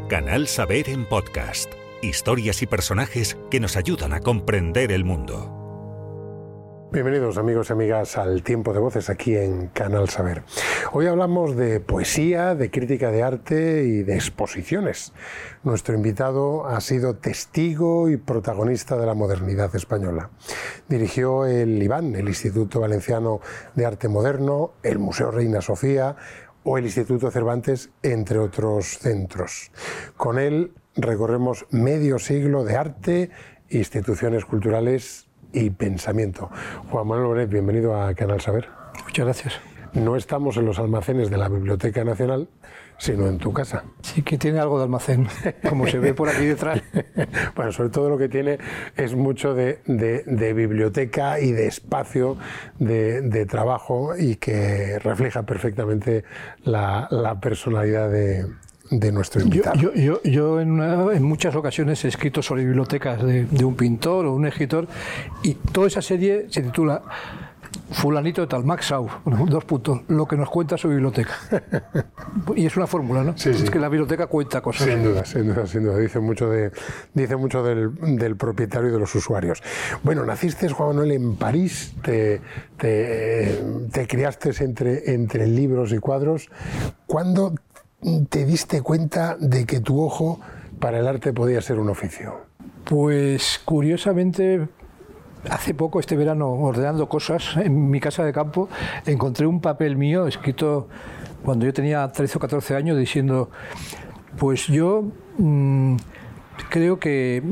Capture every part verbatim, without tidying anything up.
Canal Saber en podcast. Historias y personajes que nos ayudan a comprender el mundo. Bienvenidos amigos y amigas al Tiempo de Voces aquí en Canal Saber. Hoy hablamos de poesía, de crítica de arte y de exposiciones. Nuestro invitado ha sido testigo y protagonista de la modernidad española. Dirigió el IVAN, el Instituto Valenciano de Arte Moderno, el Museo Reina Sofía o el Instituto Cervantes, entre otros centros. Con él recorremos medio siglo de arte, instituciones culturales y pensamiento. Juan Manuel Bonet, bienvenido a Canal Saber. Muchas gracias. No estamos en los almacenes de la Biblioteca Nacional, sino en tu casa. Sí que tiene algo de almacén, como se ve por aquí detrás. Bueno, sobre todo lo que tiene es mucho de, de, de biblioteca y de espacio de, de trabajo y que refleja perfectamente la, la personalidad de... de nuestro invitado. Yo, yo, yo, yo en, una, en muchas ocasiones he escrito sobre bibliotecas de, de un pintor o un escritor y toda esa serie se titula Fulanito de tal, Max Sau, dos puntos, lo que nos cuenta su biblioteca. Y es una fórmula, ¿no? Sí, sí. Es que la biblioteca cuenta cosas. Sin duda, sin duda, sin duda. Dice mucho, de, dice mucho del, del propietario y de los usuarios. Bueno, naciste, Juan Manuel, en París, te, te, te criaste entre, entre libros y cuadros. ¿Cuándo te diste cuenta de que tu ojo para el arte podía ser un oficio? Pues curiosamente, hace poco, este verano, ordenando cosas en mi casa de campo, encontré un papel mío escrito cuando yo tenía trece o catorce años diciendo, pues yo mmm, creo que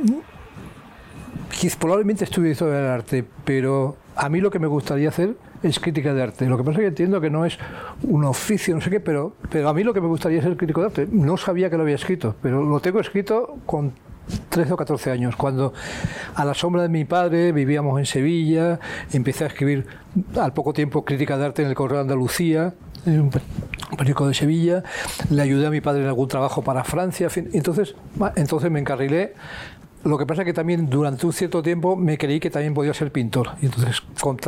quizás probablemente estudie historia del arte, pero a mí lo que me gustaría hacer es crítica de arte. Lo que pasa es que entiendo que no es un oficio, no sé qué, pero, pero a mí lo que me gustaría es ser crítico de arte. No sabía que lo había escrito, pero lo tengo escrito con trece o catorce años, cuando a la sombra de mi padre vivíamos en Sevilla, empecé a escribir al poco tiempo crítica de arte en el Correo de Andalucía, un periódico de Sevilla, le ayudé a mi padre en algún trabajo para Francia, en fin, entonces, entonces me encarrilé. Lo que pasa es que también durante un cierto tiempo me creí que también podía ser pintor y entonces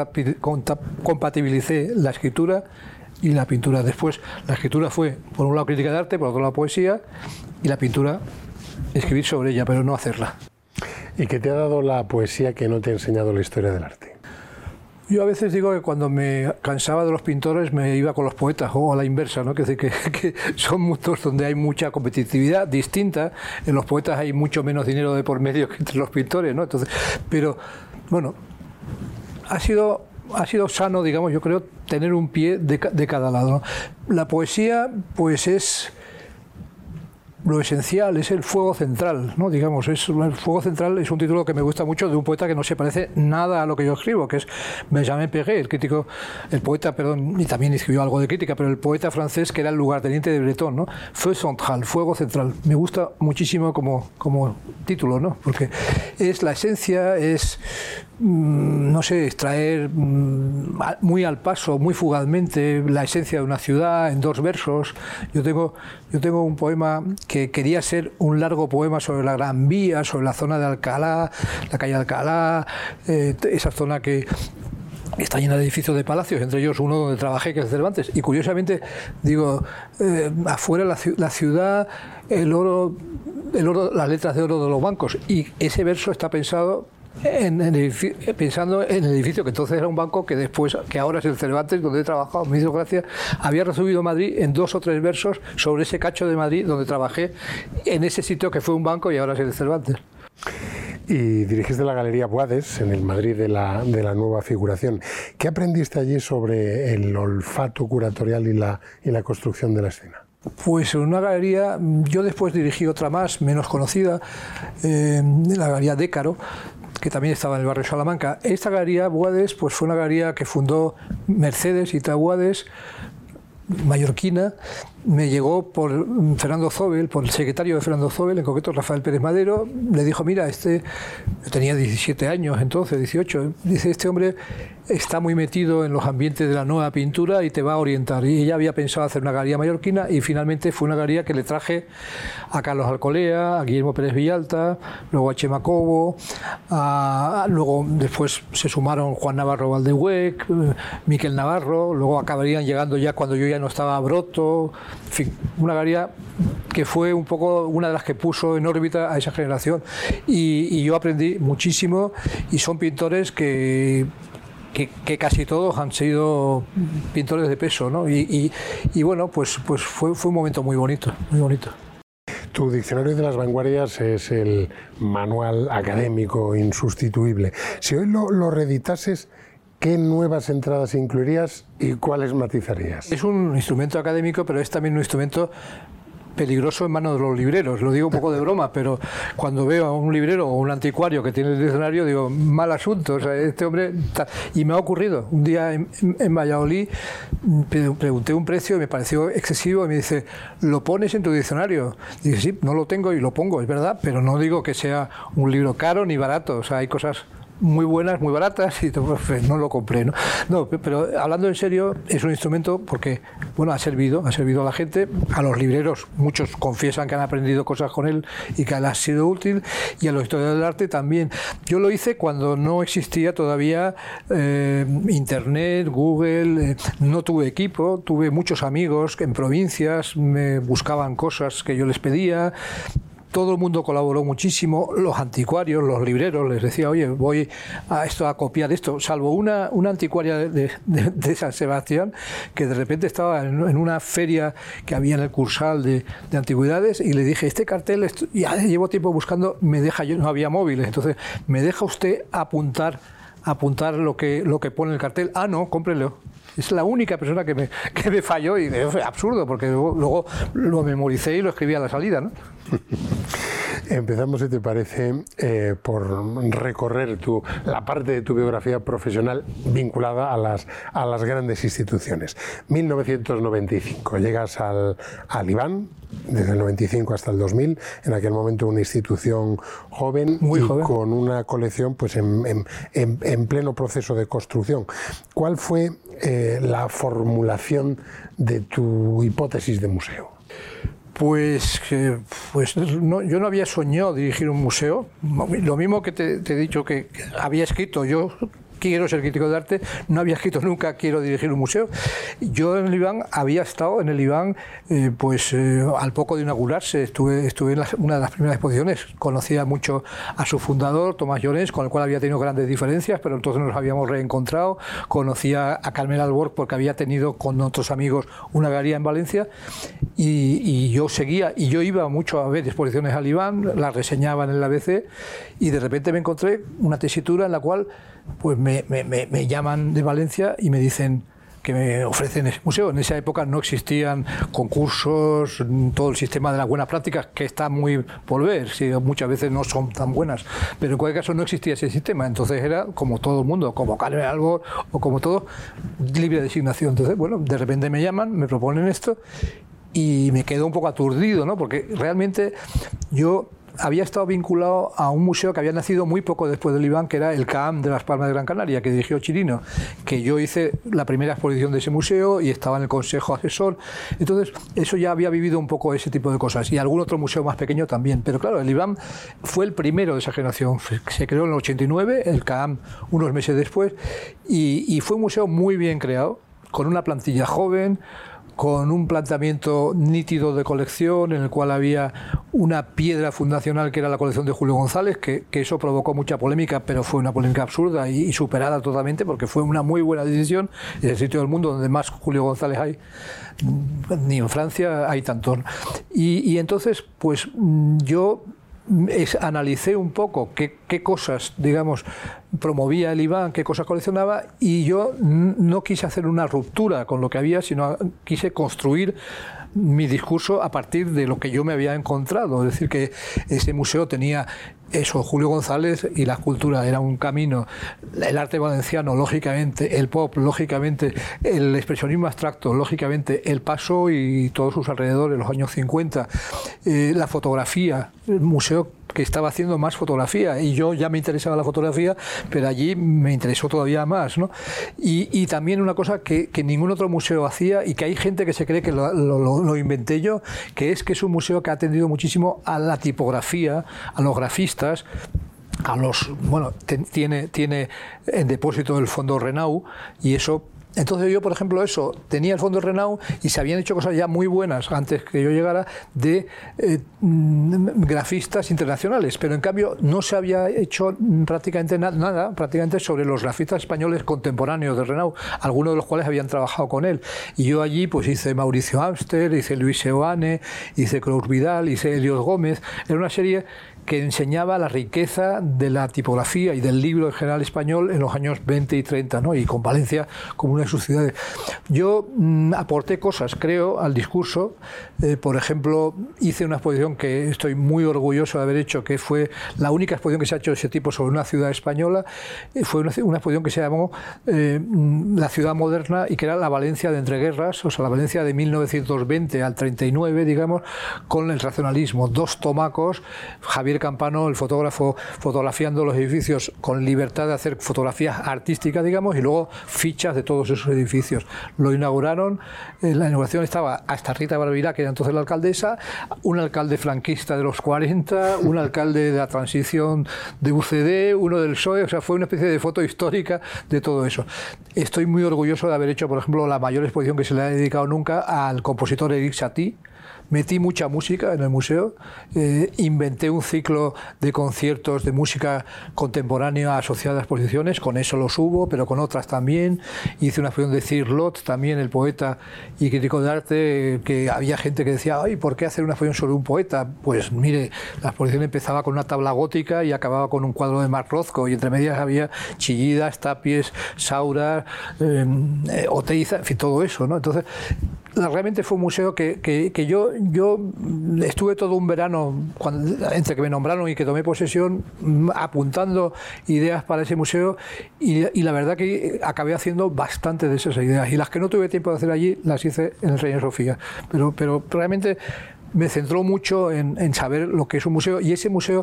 compatibilicé la escritura y la pintura. Después la escritura fue por un lado crítica de arte, por otro lado poesía, y la pintura escribir sobre ella, pero no hacerla. ¿Y qué te ha dado la poesía que no te ha enseñado la historia del arte? Yo a veces digo que cuando me cansaba de los pintores me iba con los poetas, o a la inversa, ¿no? Que, que, que son mundos donde hay mucha competitividad distinta. En los poetas hay mucho menos dinero de por medio que entre los pintores, ¿no? Entonces, pero bueno, ha sido, ha sido sano, digamos, yo creo, tener un pie de, de cada lado, ¿no? La poesía, pues es... lo esencial, es el fuego central, ¿no? Digamos, es, el fuego central es un título que me gusta mucho de un poeta que no se parece nada a lo que yo escribo, que es Benjamin Péguet, el crítico, el poeta, perdón, y también escribió algo de crítica, pero el poeta francés que era el lugarteniente de Breton, ¿no? Feu central, fuego central. Me gusta muchísimo como, como título, ¿no? Porque es la esencia, es, mmm, no sé, extraer mmm, muy al paso, muy fugazmente la esencia de una ciudad en dos versos. Yo tengo, yo tengo un poema que quería ser un largo poema sobre la Gran Vía, sobre la zona de Alcalá, la calle Alcalá, eh, esa zona que está llena de edificios de palacios, entre ellos uno donde trabajé, que es Cervantes. Y curiosamente, digo, eh, afuera la, la ciudad, el oro, el oro, las letras de oro de los bancos. Y ese verso está pensado En el edificio, pensando en el edificio que entonces era un banco, que después, que ahora es el Cervantes, donde he trabajado, me hizo gracia. Había resumido Madrid en dos o tres versos sobre ese cacho de Madrid donde trabajé, en ese sitio que fue un banco y ahora es el Cervantes. Y dirigiste la Galería Boades en el Madrid de la, de la nueva figuración. ¿Qué aprendiste allí sobre el olfato curatorial y la, y la construcción de la escena? Pues en una galería, yo después dirigí otra más, menos conocida, eh, la Galería Décaro, que también estaba en el barrio Salamanca. Esta galería, Boades, pues fue una galería que fundó Mercedes y Boades, mallorquina. Me llegó por Fernando Zóbel, por el secretario de Fernando Zóbel, en concreto Rafael Pérez Madero. Le dijo, mira, este, yo tenía diecisiete años entonces, dieciocho, dice, este hombre está muy metido en los ambientes de la nueva pintura y te va a orientar. Y ella había pensado hacer una galería mallorquina y finalmente fue una galería que le traje a Carlos Alcolea, a Guillermo Pérez Villalta, luego a Chema Cobo, a, luego después se sumaron Juan Navarro Valdehuec, Miquel Navarro, luego acabarían llegando ya cuando yo ya no estaba Broto, En fin, una galería que fue un poco una de las que puso en órbita a esa generación. Y, y yo aprendí muchísimo, y son pintores que... Que, que casi todos han sido pintores de peso, ¿no? Y, y, y bueno, pues, pues fue, fue un momento muy bonito, muy bonito. Tu diccionario de las vanguardias es el manual académico insustituible. Si hoy lo, lo reeditases, ¿qué nuevas entradas incluirías y cuáles matizarías? Es un instrumento académico, pero es también un instrumento peligroso en manos de los libreros. Lo digo un poco de broma, pero cuando veo a un librero o un anticuario que tiene el diccionario, digo, mal asunto. O sea, este hombre... Y me ha ocurrido. Un día en, en Valladolid pregunté un precio y me pareció excesivo y me dice, ¿lo pones en tu diccionario? Y dije, sí, no lo tengo y lo pongo, es verdad, pero no digo que sea un libro caro ni barato. O sea, hay cosas muy buenas, muy baratas, y no lo compré, ¿no? No, pero hablando en serio, es un instrumento porque, bueno, ha servido, ha servido a la gente, a los libreros, muchos confiesan que han aprendido cosas con él y que les ha sido útil, y a los historiadores del arte también. Yo lo hice cuando no existía todavía eh, Internet, Google, eh, no tuve equipo, tuve muchos amigos en provincias, me buscaban cosas que yo les pedía. Todo el mundo colaboró muchísimo, los anticuarios, los libreros, les decía, oye, voy a esto a copiar esto, salvo una, una anticuaria de, de, de San Sebastián, que de repente estaba en, en una feria que había en el Cursal de, de antigüedades, y le dije, este cartel, esto, ya llevo tiempo buscando, me deja, yo no había móviles, entonces, ¿me deja usted apuntar apuntar lo que, lo que pone el cartel? Ah, no, cómprelo. Es la única persona que me, que me falló, y fue absurdo, porque luego, luego lo memoricé y lo escribí a la salida, ¿no? Empezamos, si te parece, eh, por recorrer tu, la parte de tu biografía profesional vinculada a las, a las grandes instituciones. mil novecientos noventa y cinco, llegas al, al Iván, desde el noventa y cinco hasta el dos mil, en aquel momento una institución joven, Muy y joven, con una colección pues en, en, en, en pleno proceso de construcción. ¿Cuál fue eh, la formulación de tu hipótesis de museo? Pues, eh, pues no, yo no había soñado dirigir un museo. Lo mismo que te, te he dicho que, que había escrito yo. Quiero ser crítico de arte, no había escrito nunca quiero dirigir un museo. Yo en el Iván había estado en el Iván eh, pues eh, al poco de inaugurarse, estuve, estuve en la, una de las primeras exposiciones, conocía mucho a su fundador, Tomás Llorens, con el cual había tenido grandes diferencias, pero entonces nos habíamos reencontrado, conocía a Carmen Alborg porque había tenido con otros amigos una galería en Valencia, y, y yo seguía, y yo iba mucho a ver exposiciones al Iván, las reseñaba en el A B C, y de repente me encontré una tesitura en la cual pues me, me, me llaman de Valencia y me dicen que me ofrecen ese museo. En esa época no existían concursos, todo el sistema de las buenas prácticas, que está muy por ver, sí, muchas veces no son tan buenas, pero en cualquier caso no existía ese sistema. Entonces era como todo el mundo, como Carmen Alborg o como todo, libre designación. Entonces, bueno, de repente me llaman, me proponen esto y me quedo un poco aturdido, ¿no? Porque realmente yo había estado vinculado a un museo que había nacido muy poco después del Iván, que era el C A M de Las Palmas de Gran Canaria, que dirigió Chirino, que yo hice la primera exposición de ese museo y estaba en el consejo asesor. Entonces, eso ya había vivido un poco ese tipo de cosas, y algún otro museo más pequeño también. Pero claro, el Iván fue el primero de esa generación, se creó en el ochenta y nueve, el C A M unos meses después, y, y fue un museo muy bien creado, con una plantilla joven, con un planteamiento nítido de colección, en el cual había una piedra fundacional que era la colección de Julio González, que, que eso provocó mucha polémica, pero fue una polémica absurda y, y superada totalmente, porque fue una muy buena decisión. Es el sitio del mundo donde más Julio González hay, ni en Francia hay tantos. Y, y entonces, pues yo Es, analicé un poco qué, qué cosas, digamos, promovía el Iván, qué cosas coleccionaba, y yo no quise hacer una ruptura con lo que había, sino quise construir mi discurso a partir de lo que yo me había encontrado. Es decir, que ese museo tenía eso, Julio González y la escultura, era un camino, el arte valenciano, lógicamente, el pop, lógicamente, el expresionismo abstracto, lógicamente, el Paso y todos sus alrededores, los años cincuenta, eh, la fotografía, el museo que estaba haciendo más fotografía, y yo ya me interesaba la fotografía, pero allí me interesó todavía más, ¿no? Y, y también una cosa que, que ningún otro museo hacía, y que hay gente que se cree que lo, lo, lo inventé yo, que es que es un museo que ha atendido muchísimo a la tipografía, a los grafistas, a los, bueno, te, tiene, tiene en depósito el Fondo Renau, y eso Entonces yo, por ejemplo, eso, tenía el Fondo Renau y se habían hecho cosas ya muy buenas antes que yo llegara de eh, grafistas internacionales, pero en cambio no se había hecho prácticamente na nada prácticamente sobre los grafistas españoles contemporáneos de Renau, algunos de los cuales habían trabajado con él. Y yo allí pues hice Mauricio Amster, hice Luis Seoane, hice Cruz Vidal, hice Elios Gómez. Era una serie que enseñaba la riqueza de la tipografía y del libro en general español en los años veinte y treinta, ¿no? Y con Valencia como una de sus ciudades. Yo mmm, aporté cosas, creo, al discurso. Eh, por ejemplo, hice una exposición que estoy muy orgulloso de haber hecho, que fue la única exposición que se ha hecho de ese tipo sobre una ciudad española. Eh, fue una, una exposición que se llamó eh, La ciudad moderna, y que era la Valencia de entreguerras, o sea, la Valencia de mil novecientos veinte al treinta y nueve, digamos, con el racionalismo. Dos tomacos, Javier Campano, el fotógrafo, fotografiando los edificios con libertad de hacer fotografías artísticas, digamos, y luego fichas de todos esos edificios. Lo inauguraron, en la inauguración estaba hasta Rita Barberá, que era entonces la alcaldesa, un alcalde franquista de los cuarenta, un alcalde de la transición de U C D, uno del P S O E, o sea, fue una especie de foto histórica de todo eso. Estoy muy orgulloso de haber hecho, por ejemplo, la mayor exposición que se le ha dedicado nunca al compositor Erik Satie. Metí mucha música en el museo, eh, inventé un ciclo de conciertos de música contemporánea asociada a exposiciones, con eso lo subo, pero con otras también. Hice una exposición de Cirlot, también el poeta y crítico de arte, que había gente que decía, ay, ¿por qué hacer una exposición sobre un poeta? Pues mire, la exposición empezaba con una tabla gótica y acababa con un cuadro de Marc Rothko, y entre medias había Chillidas, Tapies, Saura, eh, Oteiza, en fin, todo eso, ¿no? Entonces, realmente fue un museo que, que, que yo, yo estuve todo un verano, cuando, entre que me nombraron y que tomé posesión, apuntando ideas para ese museo, y, y la verdad que acabé haciendo bastante de esas ideas, y las que no tuve tiempo de hacer allí las hice en el Reina Sofía, pero, pero realmente me centró mucho en, en saber lo que es un museo, y ese museo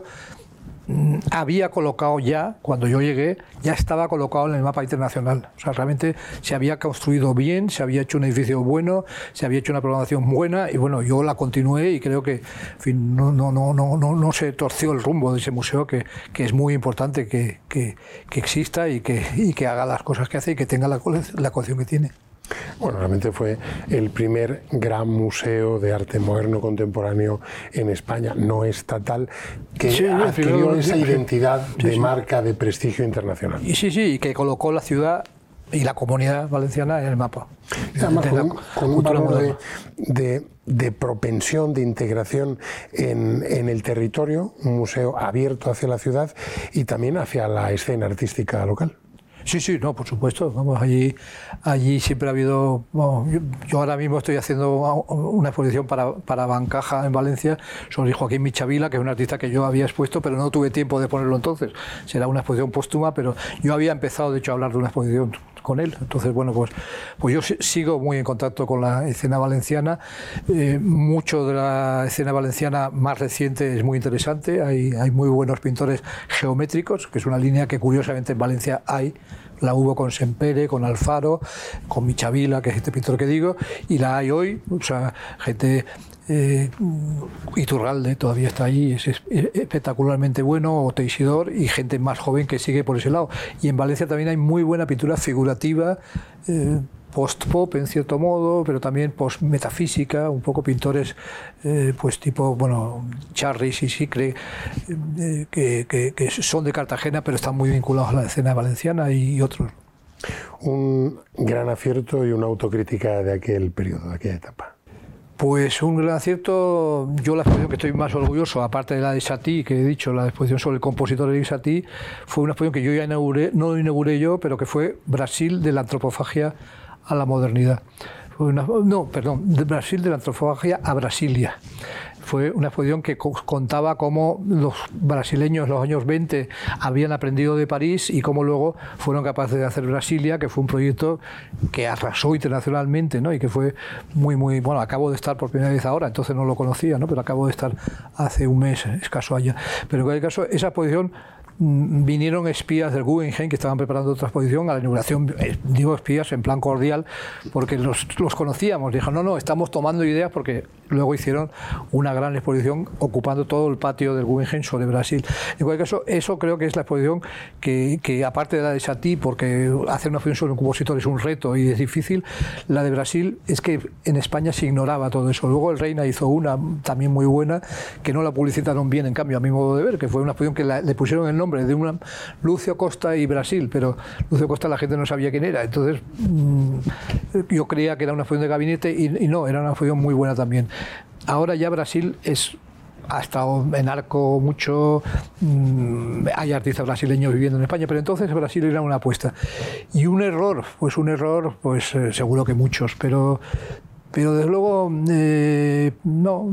había colocado ya, cuando yo llegué, ya estaba colocado en el mapa internacional. O sea, realmente se había construido bien, se había hecho un edificio bueno, se había hecho una programación buena, y bueno, yo la continué y creo que, en fin, no, no, no, no, no, no se torció el rumbo de ese museo, que, que es muy importante que, que, que exista y que, y que haga las cosas que hace y que tenga la, la colección que tiene. Bueno, realmente fue el primer gran museo de arte moderno contemporáneo en España, no estatal, que sí, adquirió esa sí, identidad sí, de sí. marca de prestigio internacional. Y sí, sí, y que colocó la ciudad y la comunidad valenciana en el mapa. Además, con, con un valor de, de, de propensión, de integración en, en el territorio, un museo abierto hacia la ciudad y también hacia la escena artística local. Sí, sí, no, por supuesto. Vamos, allí, allí siempre ha habido. Bueno, yo, yo ahora mismo estoy haciendo una exposición para, para Bancaja en Valencia sobre Joaquín Michavila, que es un artista que yo había expuesto, pero no tuve tiempo de ponerlo entonces. Será una exposición póstuma, pero yo había empezado, de hecho, a hablar de una exposición con él. Entonces, bueno, pues, pues yo sigo muy en contacto con la escena valenciana. Eh, mucho de la escena valenciana más reciente es muy interesante. Hay, hay muy buenos pintores geométricos, que es una línea que curiosamente en Valencia hay. La hubo con Sempere, con Alfaro, con Michavila, que es este pintor que digo, y la hay hoy, o sea, gente... Eh, Iturralde todavía está allí, es, es espectacularmente bueno, o Teixidor, y gente más joven que sigue por ese lado. Y en Valencia también hay muy buena pintura figurativa, eh, post-pop en cierto modo, pero también post-metafísica, un poco pintores eh, pues tipo, bueno, Charris y Sicre, eh, que, que, que son de Cartagena, pero están muy vinculados a la escena valenciana, y otros. Un gran acierto y una autocrítica de aquel periodo, de aquella etapa. Pues un gran acierto. Yo la exposición que estoy más orgulloso, aparte de la de Satie, que he dicho, la exposición sobre el compositor Erik Satie, fue una exposición que yo ya inauguré, no la inauguré yo, pero que fue Brasil de la antropofagia a la modernidad. Fue una, no, perdón, de Brasil de la antropofagia a Brasilia. Fue una exposición que contaba cómo los brasileños en los años veinte habían aprendido de París y cómo luego fueron capaces de hacer Brasilia, que fue un proyecto que arrasó internacionalmente, ¿no? Y que fue muy, muy... Bueno, acabo de estar por primera vez ahora, entonces no lo conocía, ¿no? Pero acabo de estar hace un mes escaso allá. Pero en cualquier caso, esa exposición vinieron espías del Guggenheim que estaban preparando otra exposición a la inauguración, digo espías en plan cordial, porque los, los conocíamos. Dijeron, no, no, estamos tomando ideas, porque luego hicieron una gran exposición ocupando todo el patio del Guggenheim sobre Brasil. En cualquier caso, eso creo que es la exposición que, que aparte de la de Satie, porque hacer una exposición sobre un compositor es un reto y es difícil, la de Brasil es que en España se ignoraba todo eso. Luego el Reina hizo una también muy buena, que no la publicitaron bien, en cambio, a mi modo de ver, que fue una exposición que la, le pusieron el nombre de una Lucio Costa y Brasil, pero Lucio Costa la gente no sabía quién era, entonces mmm, yo creía que era una exposición de gabinete y, y no, era una exposición muy buena también. Ahora ya Brasil es... ha estado en Arco mucho, mmm, hay artistas brasileños viviendo en España, pero entonces Brasil era una apuesta. Y un error, pues un error, pues eh, seguro que muchos, pero, pero desde luego eh, no,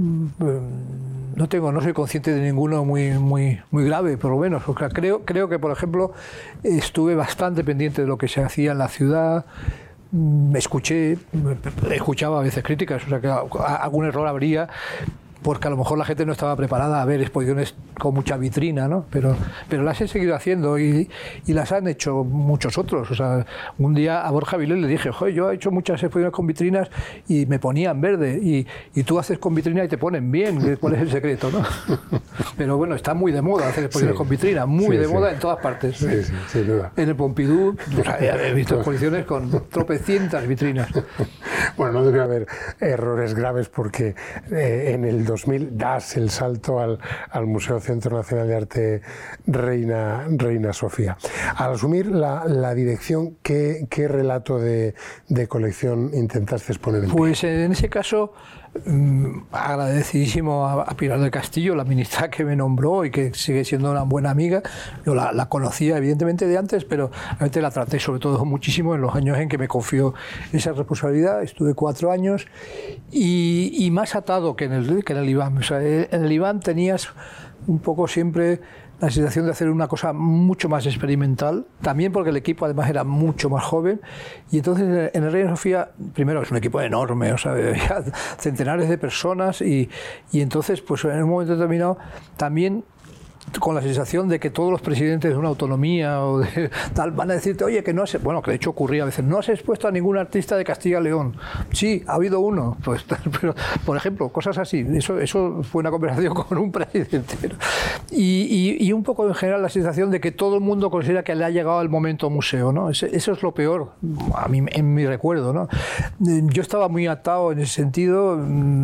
no tengo, no soy consciente de ninguno muy, muy, muy grave, por lo menos. O sea, creo, creo que, por ejemplo, estuve bastante pendiente de lo que se hacía en la ciudad. Escuché, escuchaba a veces críticas, o sea que algún error habría, porque a lo mejor la gente no estaba preparada a ver exposiciones con mucha vitrina, ¿no? Pero, pero las he seguido haciendo y, y las han hecho muchos otros. O sea, un día a Borja Vilés le dije, joder, yo he hecho muchas exposiciones con vitrinas y me ponían verde, y, y tú haces con vitrina y te ponen bien, ¿cuál es el secreto, no? Pero bueno, está muy de moda hacer exposiciones sí, con vitrina, muy sí, de sí. moda en todas partes. Sí, sí, sin duda. En el Pompidou, o sea, he visto exposiciones con tropecientas vitrinas. Bueno, no debe haber errores graves porque eh, en el dos mil das el salto al, al Museo Centro Nacional de Arte Reina, Reina Sofía. Al asumir la, la dirección, ¿qué, qué relato de, de colección intentaste exponer en pie? Pues en ese caso, mmm, agradecidísimo a, a Pilar del Castillo, la ministra que me nombró y que sigue siendo una buena amiga. Yo la, la conocía evidentemente de antes, pero realmente la traté sobre todo muchísimo en los años en que me confió esa responsabilidad. Estuve cuatro años y, y más atado que en el, que en el I B A M. O sea, en el I B A M tenías un poco siempre la sensación de hacer una cosa mucho más experimental, también porque el equipo además era mucho más joven, y entonces en el Reina Sofía, primero es un equipo enorme, o sea, había centenares de personas, y, y entonces pues en un momento determinado también con la sensación de que todos los presidentes de una autonomía o de tal van a decirte, oye, que no has, bueno, que de hecho ocurría a veces, no has expuesto a ningún artista de Castilla y León. Sí, ha habido uno, pues, pero, por ejemplo, cosas así. Eso, eso fue una conversación con un presidente. Y, y, y un poco en general la sensación de que todo el mundo considera que le ha llegado el momento museo, ¿no? Eso es lo peor, a mí, en mi recuerdo, ¿no? Yo estaba muy atado en ese sentido.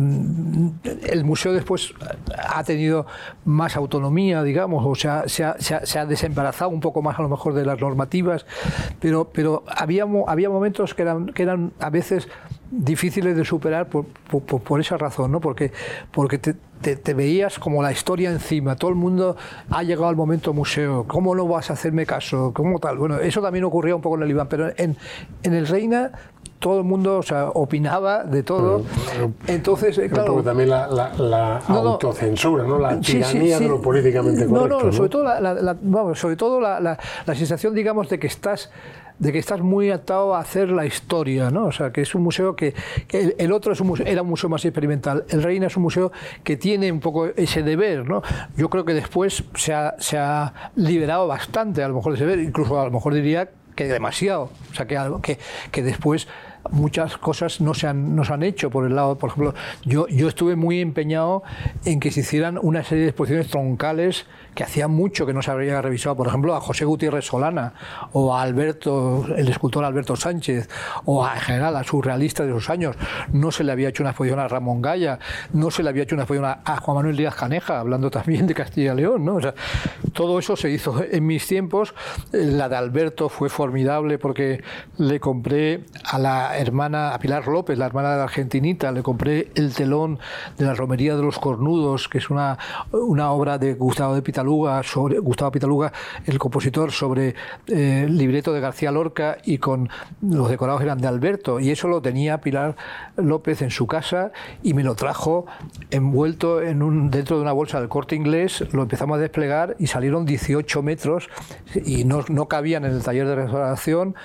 El museo después ha tenido más autonomía, digamos, o sea, se ha, se, ha, se ha desembarazado un poco más a lo mejor de las normativas, pero, pero había, había momentos que eran, que eran a veces difíciles de superar por, por, por esa razón, ¿no? Porque, porque te, te, te veías como la historia encima, todo el mundo ha llegado al momento museo, ¿cómo no vas a hacerme caso? ¿Cómo tal? Bueno, eso también ocurría un poco en el I B A M, pero en, en el Reina todo el mundo, o sea, opinaba de todo. Pero, entonces, claro, un poco también la, la, la no, autocensura, ¿no? La tiranía sí, sí, sí. de lo políticamente correcto. No, no, ¿no? sobre todo la, la, la, vamos, sobre todo la, la, la sensación, digamos, de que estás de que estás muy atado a hacer la historia, ¿no? O sea, que es un museo que, que el, el otro es un museo, era un museo más experimental. El Reina es un museo que tiene un poco ese deber, ¿no? Yo creo que después se ha, se ha liberado bastante, a lo mejor, de ese deber, incluso a lo mejor diría que demasiado. O sea, que, que, que después muchas cosas no se han, no se han hecho por el lado, por ejemplo, yo, yo estuve muy empeñado en que se hicieran una serie de exposiciones troncales que hacía mucho que no se había revisado, por ejemplo, a José Gutiérrez Solana o a Alberto, el escultor Alberto Sánchez, o a, en general a surrealistas de esos años. No se le había hecho una exposición a Ramón Gaya, no se le había hecho una exposición a, a Juan Manuel Díaz Caneja, hablando también de Castilla y León, ¿no? O sea, todo eso se hizo en mis tiempos. La de Alberto fue formidable porque le compré a la hermana, a Pilar López, la hermana de la Argentinita, le compré el telón de la Romería de los Cornudos, que es una, una obra de Gustavo de Pitaluga, sobre, Gustavo Pitaluga, el compositor, sobre eh, libreto de García Lorca, y con los decorados eran de Alberto, y eso lo tenía Pilar López en su casa y me lo trajo envuelto en un, dentro de una bolsa del Corte Inglés. Lo empezamos a desplegar y salieron dieciocho metros y no, no cabían en el taller de restauración.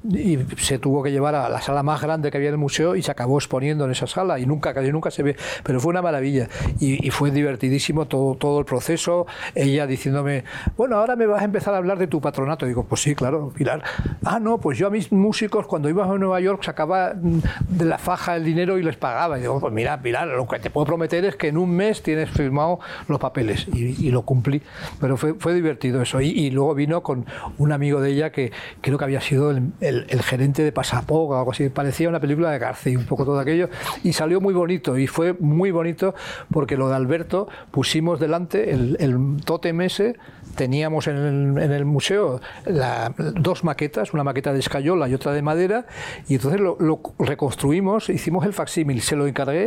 y se tuvo que llevar a la sala más grande que había en el museo y se acabó exponiendo en esa sala y nunca, casi nunca se ve, pero fue una maravilla y, y fue divertidísimo todo, todo el proceso, ella diciéndome, bueno, ahora me vas a empezar a hablar de tu patronato. Digo, pues sí, claro, Pilar. Ah, no, pues yo a mis músicos cuando iba a Nueva York sacaba de la faja el dinero y les pagaba. Y digo, pues mira, Pilar, lo que te puedo prometer es que en un mes tienes firmado los papeles y, y lo cumplí, pero fue, fue divertido eso. Y, y luego vino con un amigo de ella que creo que había sido el, el, el gerente de Pasapoga o algo así, parecía una película de García, un poco todo aquello, y salió muy bonito y fue muy bonito porque lo de Alberto pusimos delante el, el tótem ese, teníamos en el, en el museo la, dos maquetas, una maqueta de escayola y otra de madera, y entonces lo, lo reconstruimos, hicimos el facsímil, se lo encargué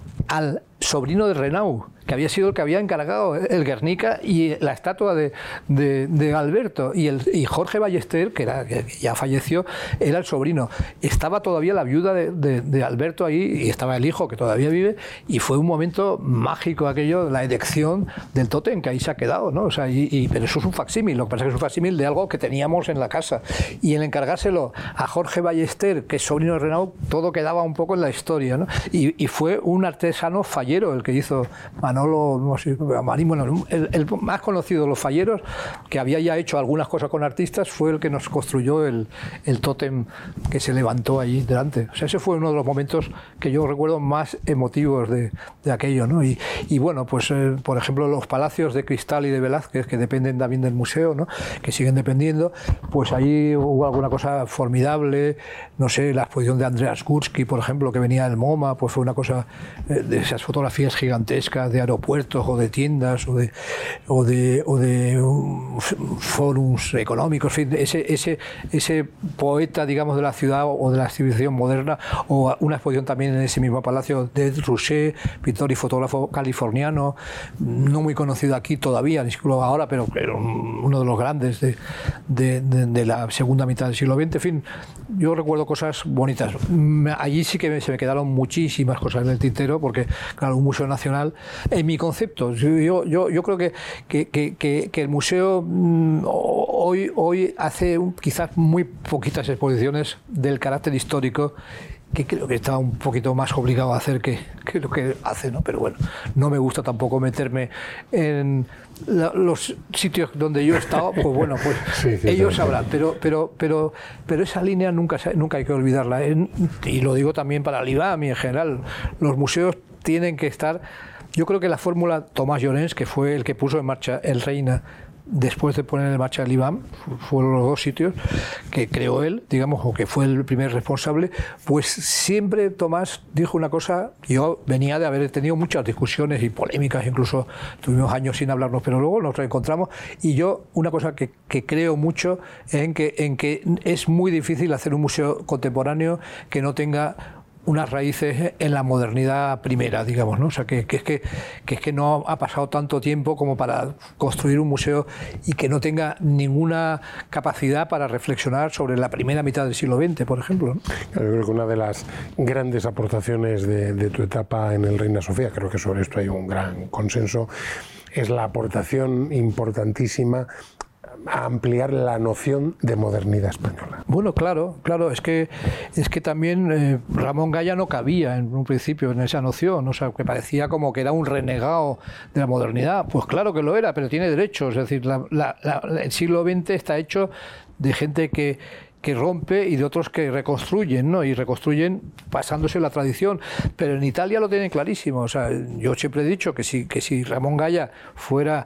al sobrino de Renau, que había sido el que había encargado el Guernica y la estatua de, de, de Alberto, y, el, y Jorge Ballester, que, era, que ya falleció, era el sobrino. Estaba todavía la viuda de, de, de Alberto ahí y estaba el hijo que todavía vive, y fue un momento mágico aquello, la erección del tótem, que ahí se ha quedado, ¿no? O sea, y, y, pero eso es un facsímil, lo que pasa es que es un facsímil de algo que teníamos en la casa, y el encargárselo a Jorge Ballester, que es sobrino de Renau, todo quedaba un poco en la historia, ¿no? Y, y fue un artesano fallero el que hizo Manolo, no sé, bueno, el, el más conocido de los falleros, que había ya hecho algunas cosas con artistas, fue el que nos construyó el, el tótem que se levantó allí delante. O sea, ese fue uno de los momentos que yo recuerdo más emotivos de, de aquello, ¿no? Y, y bueno, pues eh, por ejemplo, los palacios de Cristal y de Velázquez, que dependen también del museo, ¿no? Que siguen dependiendo, pues ahí hubo alguna cosa formidable, no sé, la exposición de Andreas Gursky, por ejemplo, que venía del MoMA, pues fue una cosa eh, de esas fotografías gigantescas de aeropuertos o de tiendas o de o de, o de um, forums económicos, en fin, ese, ese, ese poeta, digamos, de la ciudad o de la civilización moderna, o una exposición también en ese mismo palacio de Rousset, pintor y fotógrafo californiano, no muy conocido aquí todavía, ni siquiera ahora, pero, pero uno de los grandes de, de, de, de la segunda mitad del siglo veinte. En fin, yo recuerdo cosas bonitas. Allí sí que me, se me quedaron muchísimas cosas en el tintero, porque claro, un museo nacional, en mi concepto, yo, yo, yo creo que, que, que, que el museo mmm, hoy, hoy hace un, quizás muy poquitas exposiciones del carácter histórico, que creo que está un poquito más obligado a hacer que, que lo que hace, ¿no? Pero bueno, no me gusta tampoco meterme en la, los sitios donde yo he estado, pues bueno, pues sí, ellos sabrán, pero, pero, pero, pero esa línea nunca, nunca hay que olvidarla, ¿eh? Y lo digo también para el IBAM y en general, los museos tienen que estar. Yo creo que la fórmula Tomás Llorens, que fue el que puso en marcha el Reina después de poner en marcha el IBAM, fueron los dos sitios que creó él, digamos, o que fue el primer responsable, pues siempre Tomás dijo una cosa. Yo venía de haber tenido muchas discusiones y polémicas, incluso tuvimos años sin hablarnos, pero luego nos reencontramos, y yo una cosa que, que creo mucho en que, en que es muy difícil hacer un museo contemporáneo que no tenga unas raíces en la modernidad primera, digamos, ¿no? O sea, que, que, es que, que es que no ha pasado tanto tiempo como para construir un museo y que no tenga ninguna capacidad para reflexionar sobre la primera mitad del siglo veinte, por ejemplo, ¿no? Yo creo que una de las grandes aportaciones de, de tu etapa en el Reina Sofía, creo que sobre esto hay un gran consenso, es la aportación importantísima a ampliar la noción de modernidad española. Bueno, claro, claro, es que es que también eh, Ramón Gaya no cabía en un principio en esa noción, o sea, que parecía como que era un renegado de la modernidad. Pues claro que lo era, pero tiene derechos, es decir, la, la, la, el siglo veinte está hecho de gente que que rompe y de otros que reconstruyen, ¿no? Y reconstruyen pasándose la tradición. Pero en Italia lo tienen clarísimo. O sea, yo siempre he dicho que si, que si Ramón Gaya fuera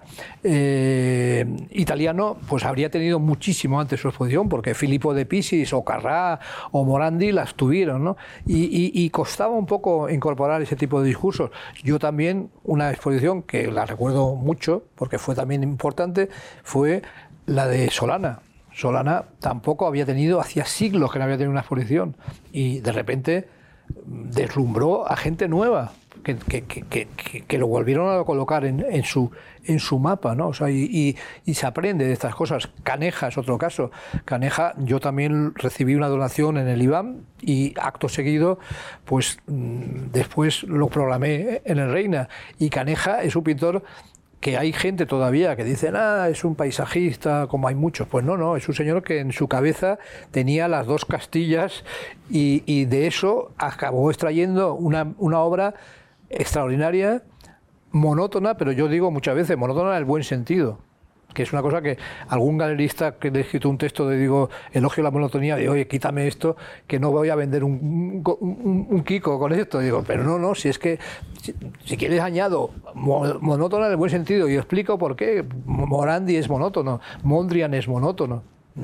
eh, italiano, pues habría tenido muchísimo antes su exposición, porque Filippo de Pisis o Carrà o Morandi las tuvieron, ¿no? Y, y, y costaba un poco incorporar ese tipo de discursos. Yo también, una exposición que la recuerdo mucho, porque fue también importante, fue la de Solana. Solana tampoco había tenido, hacía siglos que no había tenido una exposición, y de repente deslumbró a gente nueva que, que, que, que, que lo volvieron a colocar en, en, su, en su mapa, ¿no? O sea, y, y, y se aprende de estas cosas. Caneja es otro caso. Caneja, yo también recibí una donación en el IBAM y acto seguido, pues después lo programé en el Reina. Y Caneja es un pintor que hay gente todavía que dice, ah, es un paisajista, como hay muchos. Pues no, no, es un señor que en su cabeza tenía las dos Castillas y, y de eso acabó extrayendo una, una obra extraordinaria, monótona, pero yo digo muchas veces monótona en el buen sentido, que es una cosa que algún galerista que le he escrito un texto de digo elogio la monotonía, de oye, quítame esto, que no voy a vender un, un, un Kiko con esto. Digo, pero no, no, si es que si, si quieres añado monótona en el buen sentido y explico por qué. Morandi es monótono, Mondrian es monótono.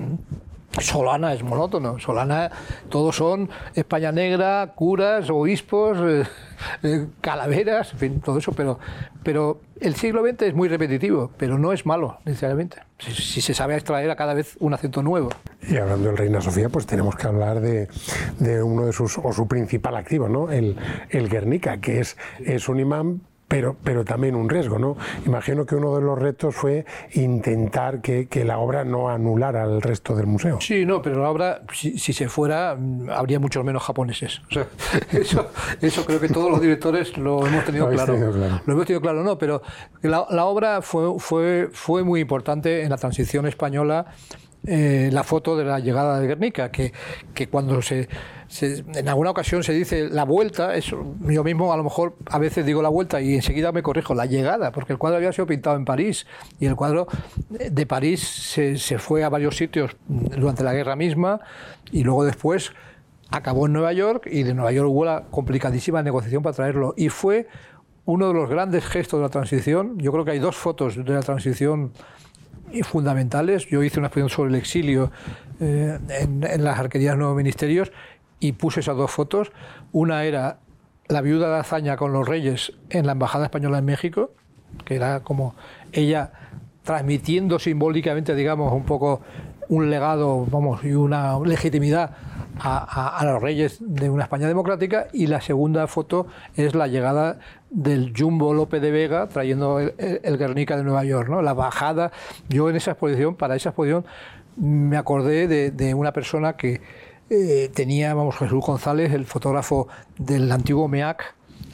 Solana es monótono. Solana, todos son España Negra, curas, obispos, eh, eh, calaveras, en fin, todo eso. Pero, pero el siglo veinte es muy repetitivo, pero no es malo, necesariamente. Si, si se sabe extraer a cada vez un acento nuevo. Y hablando del Reina Sofía, pues tenemos que hablar de, de uno de sus, o su principal activo, ¿no? El, el Guernica, que es, es un imán, Pero, pero también un riesgo, ¿no? Imagino que uno de los retos fue intentar que, que la obra no anulara al resto del museo. Sí, no, pero la obra, si, si se fuera, habría muchos menos japoneses. O sea, eso, eso creo que todos los directores lo hemos tenido lo claro. Tenido claro. Lo hemos tenido claro, no, pero la, la obra fue, fue, fue muy importante en la transición española. Eh, la foto de la llegada de Guernica, que, que cuando se, se en alguna ocasión se dice la vuelta, eso, yo mismo a lo mejor a veces digo la vuelta y enseguida me corrijo, la llegada, porque el cuadro había sido pintado en París y el cuadro de París se, se fue a varios sitios durante la guerra misma y luego después acabó en Nueva York y de Nueva York hubo la complicadísima negociación para traerlo y fue uno de los grandes gestos de la transición. Yo creo que hay dos fotos de la transición fundamentales. Yo hice una exposición sobre el exilio eh, en, en las arquerías Nuevos Ministerios y puse esas dos fotos. Una era la viuda de Azaña con los reyes en la Embajada Española en México, que era como ella transmitiendo simbólicamente, digamos, un poco un legado, vamos, y una legitimidad a, a, a los reyes de una España democrática, y la segunda foto es la llegada del Jumbo López de Vega trayendo el, el Guernica de Nueva York, ¿no? La bajada. Yo en esa exposición, para esa exposición, me acordé de, de una persona que eh, tenía, vamos, Jesús González, el fotógrafo del antiguo M E A C,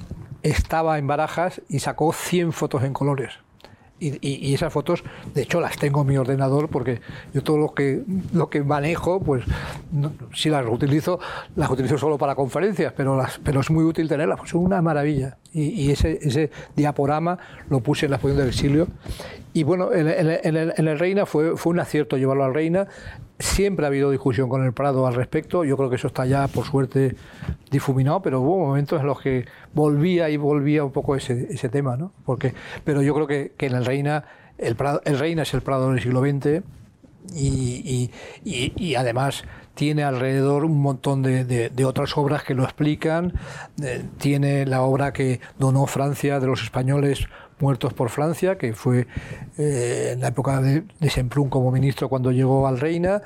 estaba en Barajas y sacó cien fotos en colores. Y, y, y esas fotos, de hecho, las tengo en mi ordenador porque yo todo lo que lo que manejo, pues no, si las utilizo, las utilizo solo para conferencias, pero las pero es muy útil tenerlas, pues son una maravilla. Y, y ese ese diaporama lo puse en la exposición del exilio. Y bueno, en, en, en, el, en el Reina fue, fue un acierto llevarlo al Reina. Siempre ha habido discusión con el Prado al respecto. Yo creo que eso está ya, por suerte, difuminado, pero hubo momentos en los que volvía y volvía un poco ese, ese tema, ¿no? Porque, pero yo creo que, que en el Reina, el, Prado, el Reina es el Prado del siglo veinte y, y, y, y además tiene alrededor un montón de, de, de otras obras que lo explican. Eh, tiene la obra que donó Francia de los españoles muertos por Francia, que fue eh, en la época de, de Semprún como ministro cuando llegó al Reina,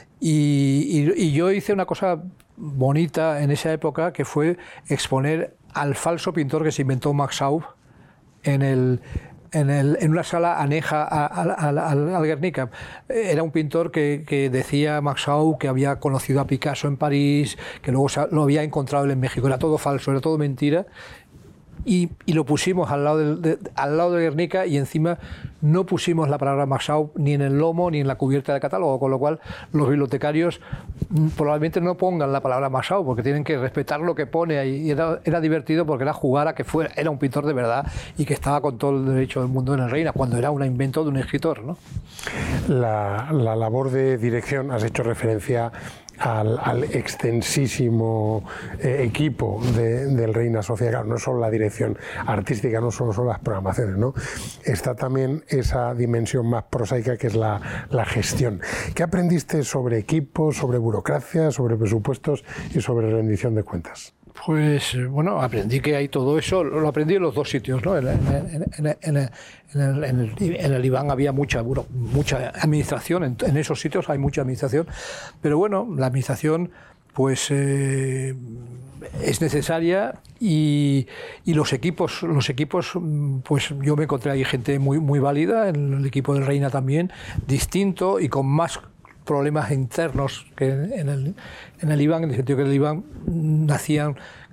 y, y, y yo hice una cosa bonita en esa época, que fue exponer al falso pintor que se inventó Max Schaub en, el, en, el, en una sala aneja al, al, al, al Guernica. Era un pintor que, que decía Max Schaub que había conocido a Picasso en París, que luego lo había encontrado él en México. Era todo falso, era todo mentira. Y, y lo pusimos al lado de, de, al lado de Guernica, y encima no pusimos la palabra Max Schaub ni en el lomo ni en la cubierta del catálogo, con lo cual los bibliotecarios probablemente no pongan la palabra Max Schaub porque tienen que respetar lo que pone ahí. Y era, era divertido porque era jugar a que fuera, era un pintor de verdad y que estaba con todo el derecho del mundo en el Reina, cuando era un invento de un escritor, ¿no? La, la labor de dirección, has hecho referencia Al, al extensísimo eh, equipo de, del Reina Sofía. Claro, no solo la dirección artística, no solo son las programaciones, ¿no? Está también esa dimensión más prosaica que es la, la gestión. ¿Qué aprendiste sobre equipos, sobre burocracia, sobre presupuestos y sobre rendición de cuentas? Pues bueno, aprendí que hay todo eso, lo aprendí en los dos sitios, ¿no? En, en, en, en, en, el, en, el, en el Iván había mucha, bueno, mucha administración, en, en esos sitios hay mucha administración, pero bueno, la administración pues eh, es necesaria, y, y los equipos, los equipos, pues yo me encontré ahí gente muy, muy válida, en el equipo del Reina también, distinto y con más problemas internos que en el, en el Iván, en el sentido que en el Iván nacían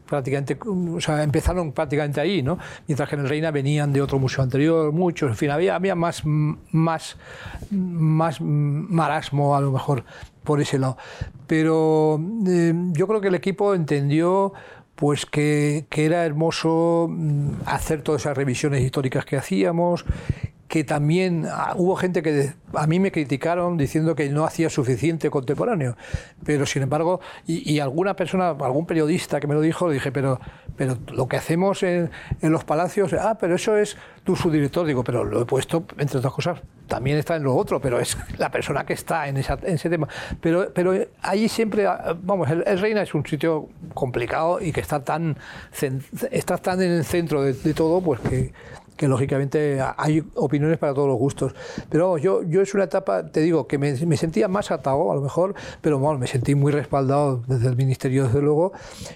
prácticamente, o sea, empezaron prácticamente ahí, ¿no? Mientras que en el Reina venían de otro museo anterior, muchos, en fin, había, había más, más, más marasmo a lo mejor por ese lado. Pero eh, yo creo que el equipo entendió pues que, que era hermoso hacer todas esas revisiones históricas que hacíamos, que también hubo gente que a mí me criticaron diciendo que no hacía suficiente contemporáneo, pero sin embargo, y, y alguna persona, algún periodista que me lo dijo, le dije, pero, pero lo que hacemos en, en los palacios, ah, pero eso es tu subdirector, digo, pero lo he puesto, entre otras cosas, también está en lo otro, pero es la persona que está en, esa, en ese tema. Pero, pero ahí siempre, vamos, el, el Reina es un sitio complicado y que está tan, está tan en el centro de, de todo, pues que que lógicamente hay opiniones para todos los gustos. Pero vamos, yo, yo es una etapa, te digo, que me, me sentía más atado a lo mejor, pero bueno, me sentí muy respaldado desde el Ministerio, desde luego,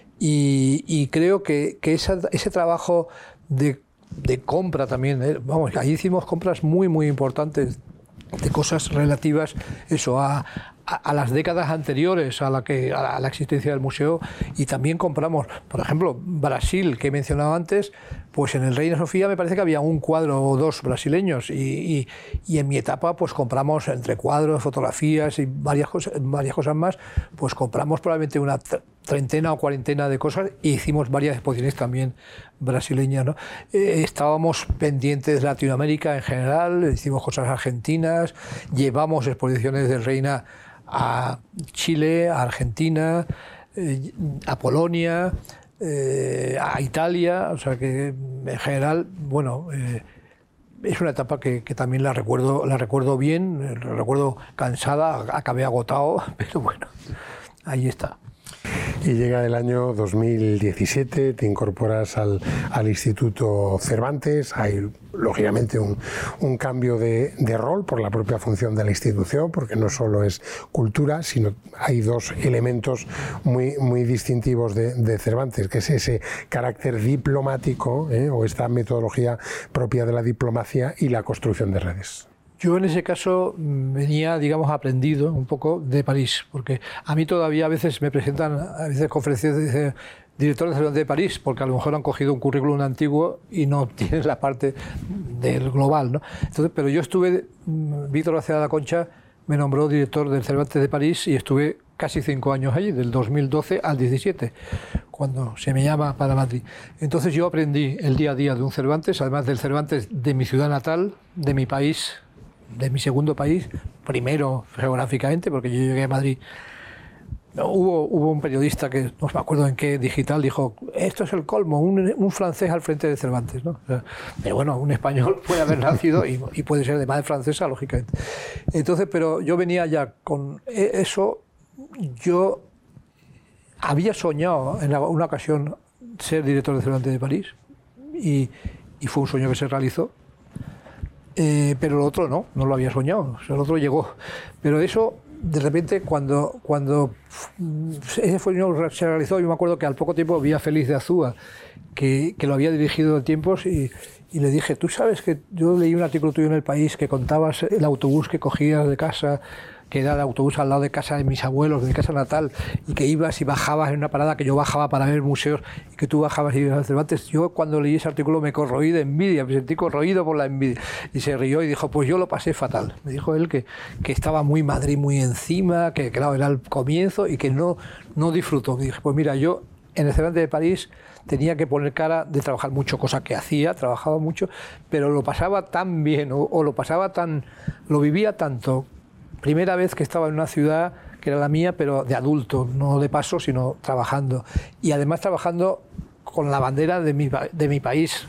y, y creo que, que esa, ese trabajo de, de compra también, eh, vamos, ahí hicimos compras muy, muy importantes de cosas relativas eso a, a, a las décadas anteriores a la que a la, a la existencia del museo, y también compramos, por ejemplo, Brasil, que he mencionado antes, pues en el Reina Sofía me parece que había un cuadro o dos brasileños, y, y, y en mi etapa pues compramos entre cuadros, fotografías y varias cosas, varias cosas más, pues compramos probablemente una treintena o cuarentena de cosas, y hicimos varias exposiciones también brasileñas, ¿no? Eh, estábamos pendientes de Latinoamérica en general, hicimos cosas argentinas, llevamos exposiciones del Reina a Chile, a Argentina, eh, a Polonia, eh, a Italia, o sea que en general, bueno, eh, es una etapa que, que también la recuerdo, la recuerdo bien, la recuerdo cansada, acabé agotado, pero bueno, ahí está. Y llega el año dos mil diecisiete, te incorporas al, al Instituto Cervantes, hay lógicamente un, un cambio de, de rol por la propia función de la institución, porque no solo es cultura, sino hay dos elementos muy, muy distintivos de, de Cervantes, que es ese carácter diplomático, ¿eh? o esta metodología propia de la diplomacia y la construcción de redes. Yo en ese caso venía, digamos, aprendido un poco de París, porque a mí todavía a veces me presentan, a veces conferencias de director de Cervantes de París, porque a lo mejor han cogido un currículum antiguo y no tienen la parte del global, ¿no? Entonces, pero yo estuve, Víctor García de la Concha me nombró director del Cervantes de París y estuve casi cinco años allí, del dos mil doce al diecisiete, cuando se me llama para Madrid. Entonces yo aprendí el día a día de un Cervantes, además del Cervantes de mi ciudad natal, de mi país, de mi segundo país, primero geográficamente, porque yo llegué a Madrid. No, hubo, hubo un periodista que, no me acuerdo en qué digital, dijo, esto es el colmo, un, un francés al frente de Cervantes, ¿no? O sea, pero bueno, un español puede haber nacido y, y puede ser de madre francesa, lógicamente. Entonces, pero yo venía ya con eso, yo había soñado en una ocasión ser director de Cervantes de París, y, y fue un sueño que se realizó. Eh, pero lo otro no, no lo había soñado, o sea, lo otro llegó. Pero eso, de repente, cuando, cuando ese sueño se realizó, yo me acuerdo que al poco tiempo vi a Félix de Azúa, que, que lo había dirigido en tiempos, y, y le dije, tú sabes que yo leí un artículo tuyo en El País que contabas el autobús que cogías de casa, que era el autobús al lado de casa de mis abuelos, de mi casa natal, y que ibas y bajabas en una parada que yo bajaba para ver museos, y que tú bajabas y ibas al Cervantes. Yo cuando leí ese artículo me corroí de envidia, me sentí corroído por la envidia. Y se rió y dijo, pues yo lo pasé fatal. Me dijo él que, que estaba muy Madrid muy encima, que claro, era el comienzo y que no, no disfrutó. Me dije, pues mira, yo en el Cervantes de París tenía que poner cara de trabajar mucho, cosa que hacía, trabajaba mucho, pero lo pasaba tan bien, o, o lo pasaba tan, lo vivía tanto. Primera vez que estaba en una ciudad que era la mía, pero de adulto, no de paso, sino trabajando. Y además trabajando con la bandera de mi, de mi país,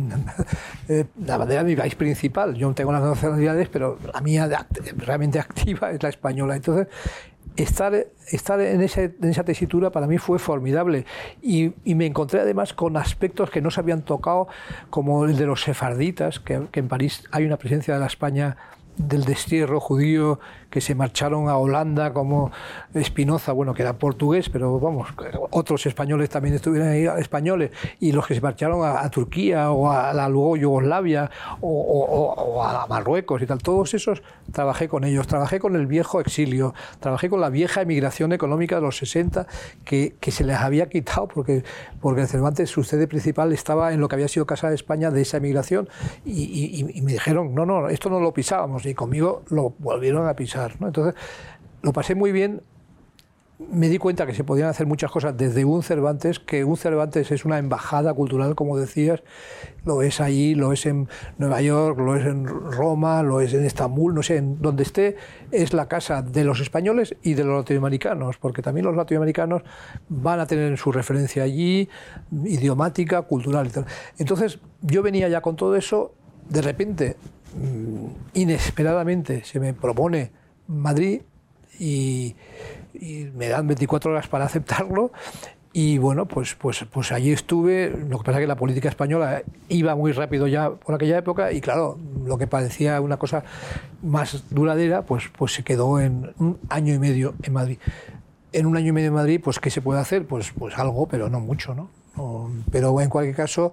la bandera de mi país principal. Yo no tengo las nacionalidades, pero la mía de, realmente activa es la española. Entonces, estar, estar en, ese, en esa tesitura para mí fue formidable. Y, y me encontré además con aspectos que no se habían tocado, como el de los sefarditas, que, que en París hay una presencia de la España del destierro judío, que se marcharon a Holanda, como Spinoza, bueno, que era portugués, pero vamos, otros españoles también estuvieron ahí, españoles, y los que se marcharon a, a Turquía o a la luego Yugoslavia o, o, o a Marruecos y tal, todos esos trabajé con ellos, trabajé con el viejo exilio, trabajé con la vieja emigración económica de los sesenta, que, que se les había quitado porque, porque Cervantes, su sede principal estaba en lo que había sido Casa de España de esa emigración, y, y, y me dijeron, no, no, esto no lo pisábamos, y conmigo lo volvieron a pisar, ¿no? Entonces, lo pasé muy bien. Me di cuenta que se podían hacer muchas cosas desde un Cervantes, que un Cervantes es una embajada cultural, como decías, lo es allí, lo es en Nueva York, lo es en Roma, lo es en Estambul, no sé, en donde esté, es la casa de los españoles y de los latinoamericanos, porque también los latinoamericanos van a tener su referencia allí, idiomática, cultural y tal. Entonces, yo venía ya con todo eso, de repente, inesperadamente, se me propone Madrid, y, y me dan veinticuatro horas para aceptarlo, y bueno, pues, pues, pues allí estuve. Lo que pasa es que la política española iba muy rápido ya por aquella época, y claro, lo que parecía una cosa más duradera, pues, pues se quedó en un año y medio en Madrid. En un año y medio en Madrid, pues ¿qué se puede hacer? Pues, pues algo, pero no mucho, ¿no? No, pero en cualquier caso,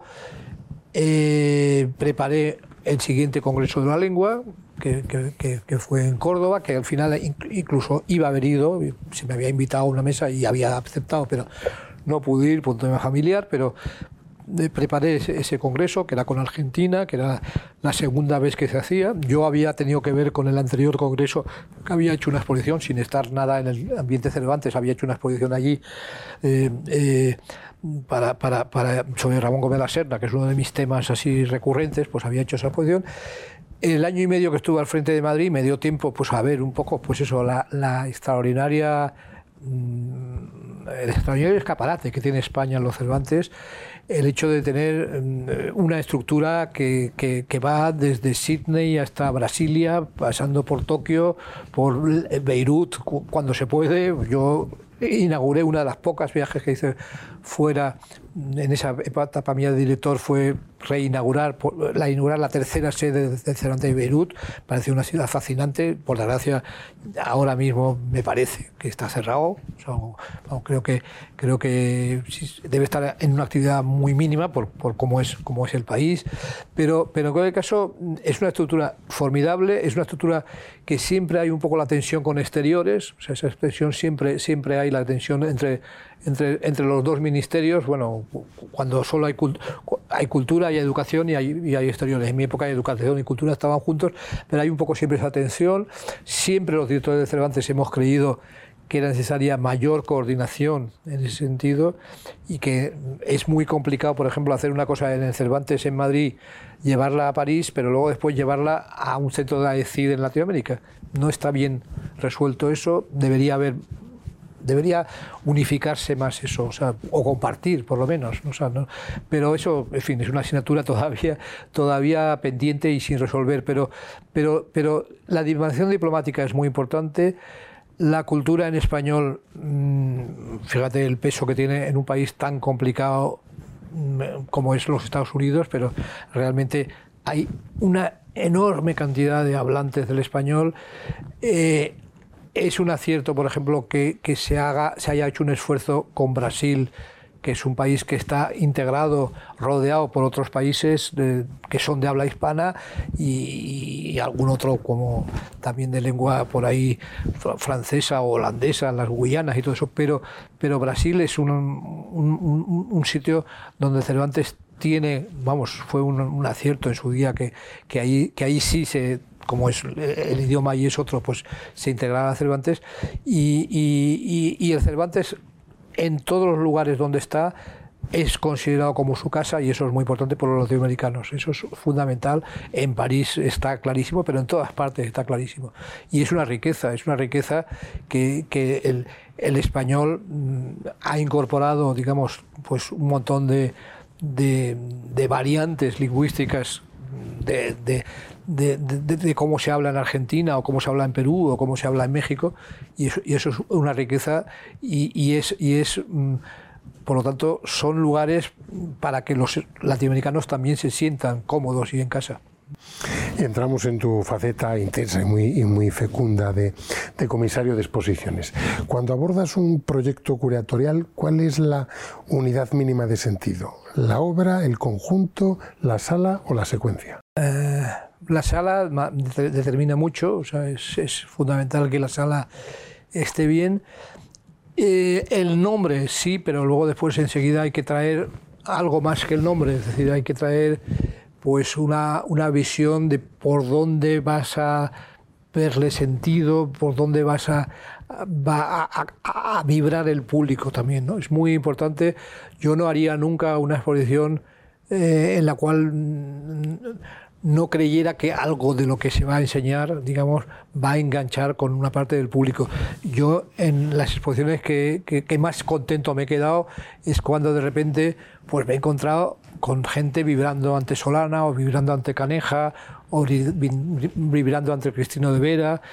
eh, preparé el siguiente Congreso de la Lengua, que, que, que fue en Córdoba, que al final incluso iba a haber ido, se me había invitado a una mesa y había aceptado, pero no pude ir por un tema familiar, pero preparé ese, ese congreso, que era con Argentina, que era la segunda vez que se hacía. Yo había tenido que ver con el anterior congreso, que había hecho una exposición, sin estar nada en el ambiente Cervantes, había hecho una exposición allí, eh, eh, Para, para, para, sobre Ramón Gómez de la Serna, que es uno de mis temas así recurrentes, pues había hecho esa exposición. El año y medio que estuve al frente de Madrid me dio tiempo pues a ver un poco, pues eso, la, la extraordinaria, el extraordinario escaparate que tiene España en los Cervantes, el hecho de tener una estructura que, que, que va desde Sydney hasta Brasilia, pasando por Tokio, por Beirut, cuando se puede. Yo inauguré una de las pocas viajes que hice fuera en esa etapa mía de director, fue reinaugurar la inaugurar la tercera sede del Cervantes de Beirut. Parecía una ciudad fascinante. Por desgracia, ahora mismo me parece que está cerrado. O sea, no, creo que creo que debe estar en una actividad muy mínima por, por cómo es cómo es el país, pero pero en cualquier caso es una estructura formidable, es una estructura que siempre hay un poco la tensión con exteriores, o sea, esa tensión siempre siempre hay la tensión entre entre entre los dos ministerios. Bueno, cuando solo hay cult hay cultura, hay educación y hay, y hay exteriores. En mi época educación y cultura estaban juntos, pero hay un poco siempre esa tensión. Siempre los directores de Cervantes hemos creído que era necesaria mayor coordinación en ese sentido, y que es muy complicado, por ejemplo, hacer una cosa en el Cervantes en Madrid, llevarla a París, pero luego después llevarla a un centro de A E C I D en Latinoamérica. No está bien resuelto eso, debería haber debería unificarse más eso, o sea, o compartir por lo menos, ¿no? O sea, ¿no? Pero eso, en fin, es una asignatura todavía todavía pendiente y sin resolver, pero pero pero la dimensión diplomática es muy importante. La cultura en español, fíjate el peso que tiene en un país tan complicado como es los Estados Unidos, pero realmente hay una enorme cantidad de hablantes del español. Eh, es un acierto, por ejemplo, que, que se haga, se haya hecho un esfuerzo con Brasil, que es un país que está integrado, rodeado por otros países de, que son de habla hispana, y, y algún otro como también de lengua por ahí francesa o holandesa, las Guyanas y todo eso, pero, pero Brasil es un, un, un, un sitio donde Cervantes tiene, vamos, fue un, un acierto en su día, que, que, ahí, que ahí sí se... como es el idioma y es otro, pues se integraba a Cervantes, y, y, y, y el Cervantes en todos los lugares donde está es considerado como su casa, y eso es muy importante por los latinoamericanos. Eso es fundamental. En París está clarísimo, pero en todas partes está clarísimo. Y es una riqueza, es una riqueza que, que el, el español ha incorporado, digamos, pues un montón de, de, de variantes lingüísticas de, de De, de, de cómo se habla en Argentina, o cómo se habla en Perú, o cómo se habla en México, y eso, y eso es una riqueza, y, y es, y es por lo tanto, son lugares para que los latinoamericanos también se sientan cómodos y en casa. Y entramos en tu faceta intensa y muy, y muy fecunda de, de comisario de exposiciones. Cuando abordas un proyecto curatorial, ¿cuál es la unidad mínima de sentido? ¿La obra, el conjunto, la sala o la secuencia? Eh, la sala determina mucho, o sea, es, es fundamental que la sala esté bien. Eh, el nombre sí, pero luego después enseguida hay que traer algo más que el nombre, es decir, hay que traer pues una, una visión de por dónde vas a verle sentido, por dónde vas a, va a, a, a vibrar el público también, ¿no? Es muy importante. Yo no haría nunca una exposición eh, en la cual no creyera que algo de lo que se va a enseñar, digamos, va a enganchar con una parte del público. Yo en las exposiciones que, que, que más contento me he quedado es cuando de repente pues me he encontrado con gente vibrando ante Solana o vibrando ante Caneja o vibrando ante Cristino de Vera,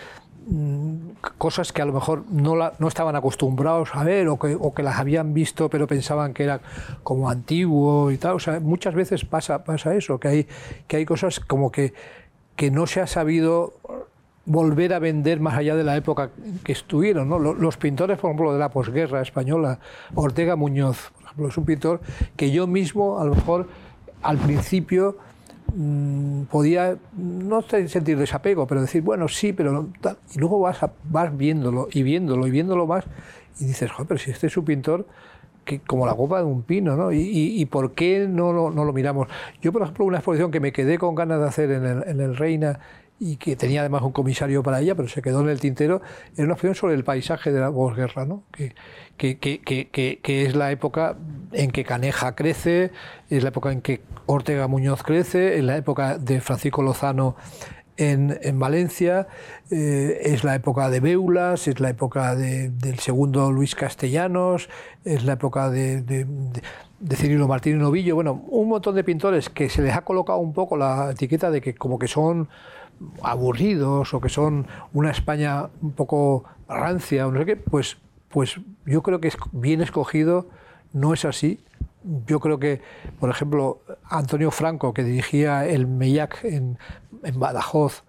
cosas que a lo mejor no, la, no estaban acostumbrados a ver o que, o que las habían visto pero pensaban que era como antiguo y tal. O sea, muchas veces pasa, pasa eso, que hay, que hay cosas como que, que no se ha sabido volver a vender más allá de la época que estuvieron, ¿no? Los pintores, por ejemplo, de la posguerra española, Ortega Muñoz, por ejemplo, es un pintor que yo mismo, a lo mejor, al principio mmm, podía no sentir desapego, pero decir, bueno, sí, pero tal. Y luego vas, a, vas viéndolo y viéndolo y viéndolo más y dices, joder, pero si este es un pintor que, como la copa de un pino, ¿no? Y, y, y ¿por qué no lo, no lo miramos? Yo, por ejemplo, una exposición que me quedé con ganas de hacer en el, en el Reina y que tenía además un comisario para ella, pero se quedó en el tintero, era una exposición sobre el paisaje de la posguerra, ¿no? Que, que, que, que, que es la época en que Caneja crece, es la época en que Ortega Muñoz crece, es la época de Francisco Lozano en, en Valencia, eh, es la época de Beulas, es la época de, del segundo Luis Castellanos, es la época de, de, de de Cirilo Martín y Novillo, bueno, un montón de pintores que se les ha colocado un poco la etiqueta de que como que son aburridos o que son una España un poco rancia o no sé qué, pues, pues yo creo que es bien escogido, no es así. Yo creo que, por ejemplo, Antonio Franco, que dirigía el Meillac en, en Badajoz,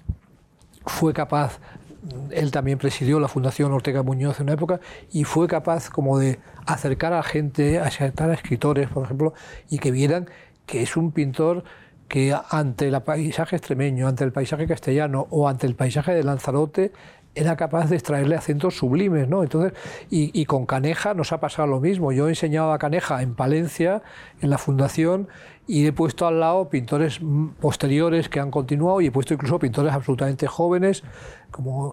fue capaz, él también presidió la Fundación Ortega Muñoz en una época, y fue capaz como de acercar a gente, acercar a escritores, por ejemplo, y que vieran que es un pintor que ante el paisaje extremeño, ante el paisaje castellano o ante el paisaje de Lanzarote era capaz de extraerle acentos sublimes, ¿no? Entonces, y, y con Caneja nos ha pasado lo mismo. Yo he enseñado a Caneja en Palencia, en la Fundación, y he puesto al lado pintores posteriores que han continuado, y he puesto incluso pintores absolutamente jóvenes, como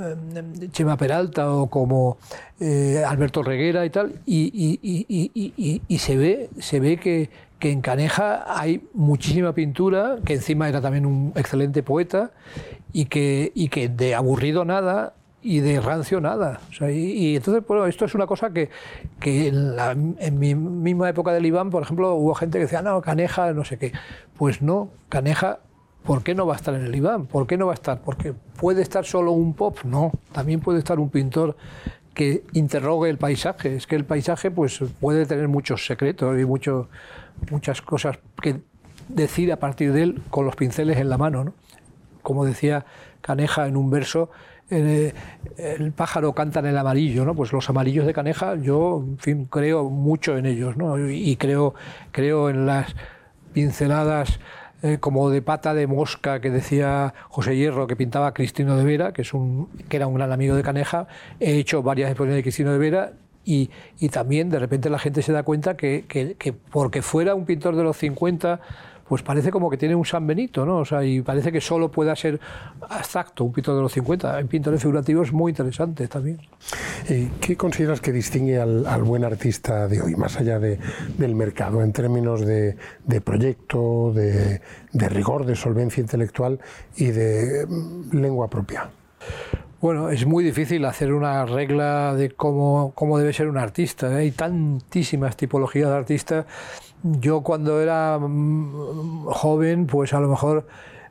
eh, Chema Peralta o como eh, Alberto Reguera y tal, y, y, y, y, y, y se ve, se ve que, que en Caneja hay muchísima pintura, que encima era también un excelente poeta, y que, y que de aburrido nada y de rancio nada. O sea, y, y entonces, bueno, esto es una cosa que, que en, la, en mi misma época del Iván, por ejemplo, hubo gente que decía, no, Caneja, no sé qué. Pues no, Caneja, ¿por qué no va a estar en el Iván? ¿Por qué no va a estar? ¿Porque puede estar solo un pop? No, también puede estar un pintor que interrogue el paisaje. Es que el paisaje pues puede tener muchos secretos y mucho, muchas cosas que decir a partir de él con los pinceles en la mano, ¿no? Como decía Caneja en un verso, eh, el pájaro canta en el amarillo, ¿no? Pues los amarillos de Caneja, yo, en fin, creo mucho en ellos, ¿no? Y creo, creo en las pinceladas eh, como de pata de mosca que decía José Hierro, que pintaba Cristino de Vera, que, es un, que era un gran amigo de Caneja. He hecho varias exposiciones de Cristino de Vera. Y, y también de repente la gente se da cuenta que, que, que porque fuera un pintor de los cincuenta, pues parece como que tiene un San Benito, ¿no? O sea, y parece que solo pueda ser abstracto un pintor de los cincuenta. Hay pintores figurativos muy interesantes también. ¿Qué consideras que distingue al, al buen artista de hoy, más allá de, del mercado, en términos de, de proyecto, de, de rigor, de solvencia intelectual y de lengua propia? Bueno, es muy difícil hacer una regla de cómo, cómo debe ser un artista, ¿eh? Hay tantísimas tipologías de artistas. Yo cuando era joven, pues a lo mejor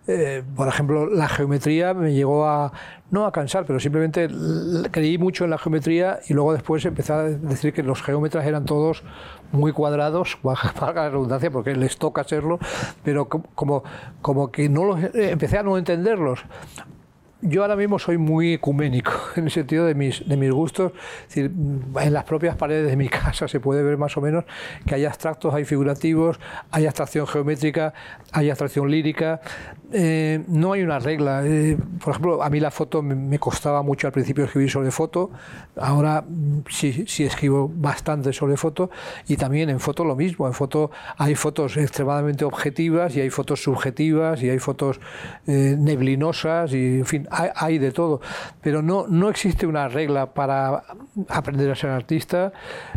eh, por ejemplo, la geometría me llegó a, no a cansar, pero simplemente creí mucho en la geometría y luego después empecé a decir que los geómetras eran todos muy cuadrados, valga la redundancia, porque les toca serlo, pero como, como que no los, empecé a no entenderlos. Yo ahora mismo soy muy ecuménico en el sentido de mis, de mis gustos. Es decir, en las propias paredes de mi casa se puede ver más o menos que hay abstractos, hay figurativos, hay abstracción geométrica, hay abstracción lírica. Eh, no hay una regla. Eh, por ejemplo, a mí la foto me, me costaba mucho al principio escribir sobre foto. Ahora sí, sí escribo bastante sobre foto. Y también en foto lo mismo. En foto hay fotos extremadamente objetivas y hay fotos subjetivas y hay fotos eh, neblinosas y, en fin, Hay, hay de todo, pero no, no existe una regla para aprender a ser artista.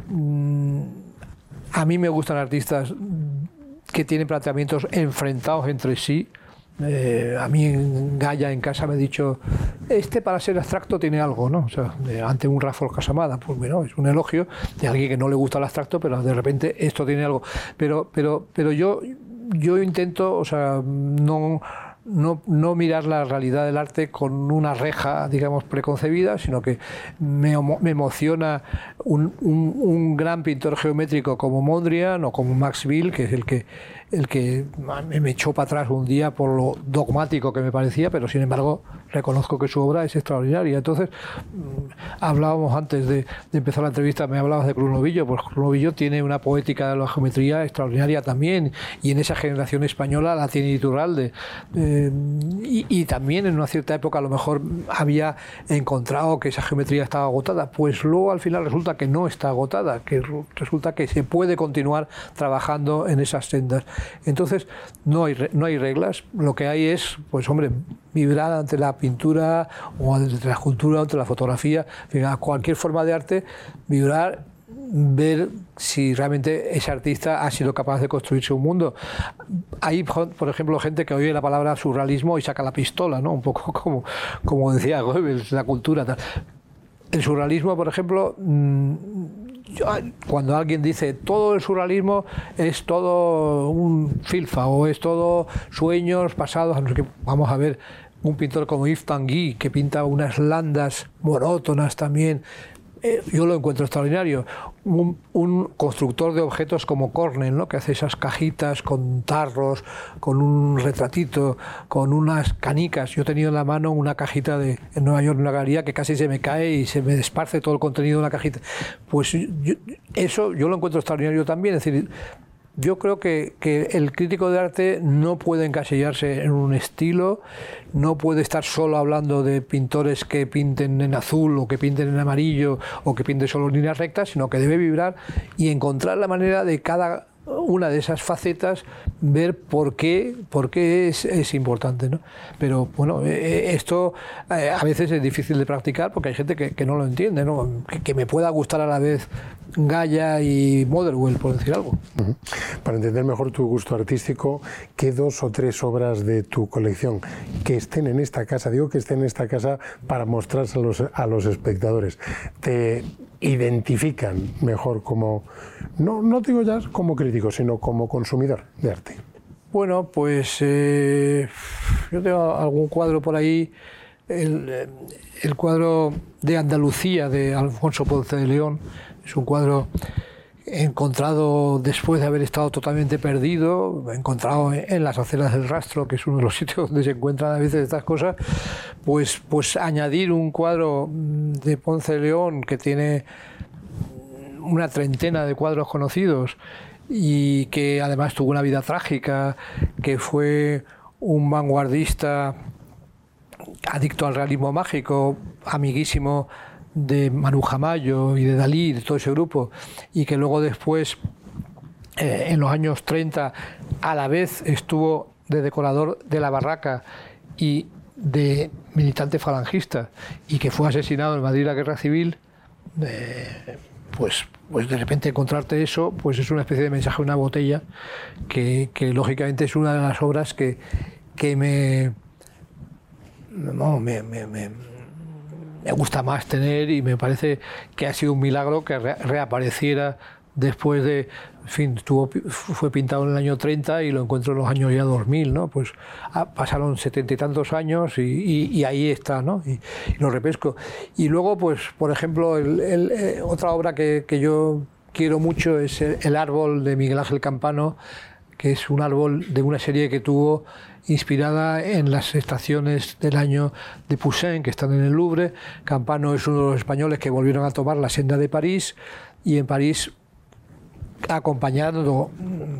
A mí me gustan artistas que tienen planteamientos enfrentados entre sí. Eh, a mí en Gaya, en casa, me ha dicho, este para ser abstracto tiene algo, ¿no? O sea, de, ante un Rafael Casamada, pues bueno, es un elogio de alguien que no le gusta el abstracto, pero de repente esto tiene algo. Pero, pero, pero yo, yo intento, o sea, no... No, no mirar la realidad del arte con una reja, digamos, preconcebida, sino que me, me emociona un, un, un gran pintor geométrico como Mondrian o como Max Bill, que es el que, el que me echó para atrás un día por lo dogmático que me parecía, pero sin embargo reconozco que su obra es extraordinaria. Entonces, hablábamos antes de, de empezar la entrevista, me hablabas de Cruz Novillo, pues Cruz Novillo tiene una poética de la geometría extraordinaria también, y en esa generación española la tiene Iturralde. Eh, y, y también en una cierta época a lo mejor había encontrado que esa geometría estaba agotada, pues luego al final resulta que no está agotada, que resulta que se puede continuar trabajando en esas sendas. Entonces no hay, no hay reglas, lo que hay es, pues hombre, vibrar ante la pintura o ante la escultura o ante la fotografía, a cualquier forma de arte, vibrar, ver si realmente ese artista ha sido capaz de construirse un mundo. Hay, por ejemplo, gente que oye la palabra surrealismo y saca la pistola, ¿no? Un poco como, como decía Goebbels, la cultura, tal. El surrealismo, por ejemplo, cuando alguien dice todo el surrealismo es todo un filfa o es todo sueños pasados, no sé qué, vamos a ver un pintor como Yves Tanguy, que pinta unas landas monótonas también, eh, yo lo encuentro extraordinario. Un, un constructor de objetos como Cornell, ¿no? Que hace esas cajitas con tarros, con un retratito, con unas canicas. Yo he tenido en la mano una cajita de, en Nueva York, en una galería, que casi se me cae y se me esparce todo el contenido de una cajita. Pues yo, eso yo lo encuentro extraordinario también. Es decir, yo creo que, que el crítico de arte no puede encasillarse en un estilo, no puede estar solo hablando de pintores que pinten en azul o que pinten en amarillo o que pinten solo líneas rectas, sino que debe vibrar y encontrar la manera de cada una de esas facetas, ver por qué, por qué es, es importante, ¿no? Pero bueno, eh, esto eh, a veces es difícil de practicar porque hay gente que, que no lo entiende, ¿no? Que, que me pueda gustar a la vez Gaya y Motherwell, por decir algo. Uh-huh. Para entender mejor tu gusto artístico, ¿qué dos o tres obras de tu colección que estén en esta casa, digo que estén en esta casa para mostrarse a los, a los espectadores, te identifican mejor como, no, no digo ya como crítico, sino como consumidor de arte? Bueno, pues eh, yo tengo algún cuadro por ahí, el, el cuadro de Andalucía de Alfonso Ponce de León. Es un cuadro encontrado después de haber estado totalmente perdido, encontrado en las aceras del Rastro, que es uno de los sitios donde se encuentran a veces estas cosas. Pues, pues añadir un cuadro de Ponce de León que tiene una treintena de cuadros conocidos y que además tuvo una vida trágica, que fue un vanguardista adicto al realismo mágico, amiguísimo de Manu Jamayo y de Dalí, de todo ese grupo, y que luego después, eh, en los años treinta, a la vez estuvo de decorador de la Barraca y de militante falangista, y que fue asesinado en Madrid la Guerra Civil. eh, pues, pues de repente encontrarte eso, pues es una especie de mensaje en una botella, que, que lógicamente es una de las obras que, que me, no, me, me, me, me gusta más tener, y me parece que ha sido un milagro que re, reapareciera después de, en fin, tuvo, fue pintado en el año treinta y lo encuentro en los años ya dos mil, ¿no? Pues ah, pasaron setenta y tantos años y, y, y ahí está, ¿no? Y, y lo repesco. Y luego, pues, por ejemplo, el, el, eh, otra obra que, que yo quiero mucho es el, el árbol de Miguel Ángel Campano, que es un árbol de una serie que tuvo inspirada en las estaciones del año de Poussin, que están en el Louvre. Campano es uno de los españoles que volvieron a tomar la senda de París, y en París, acompañando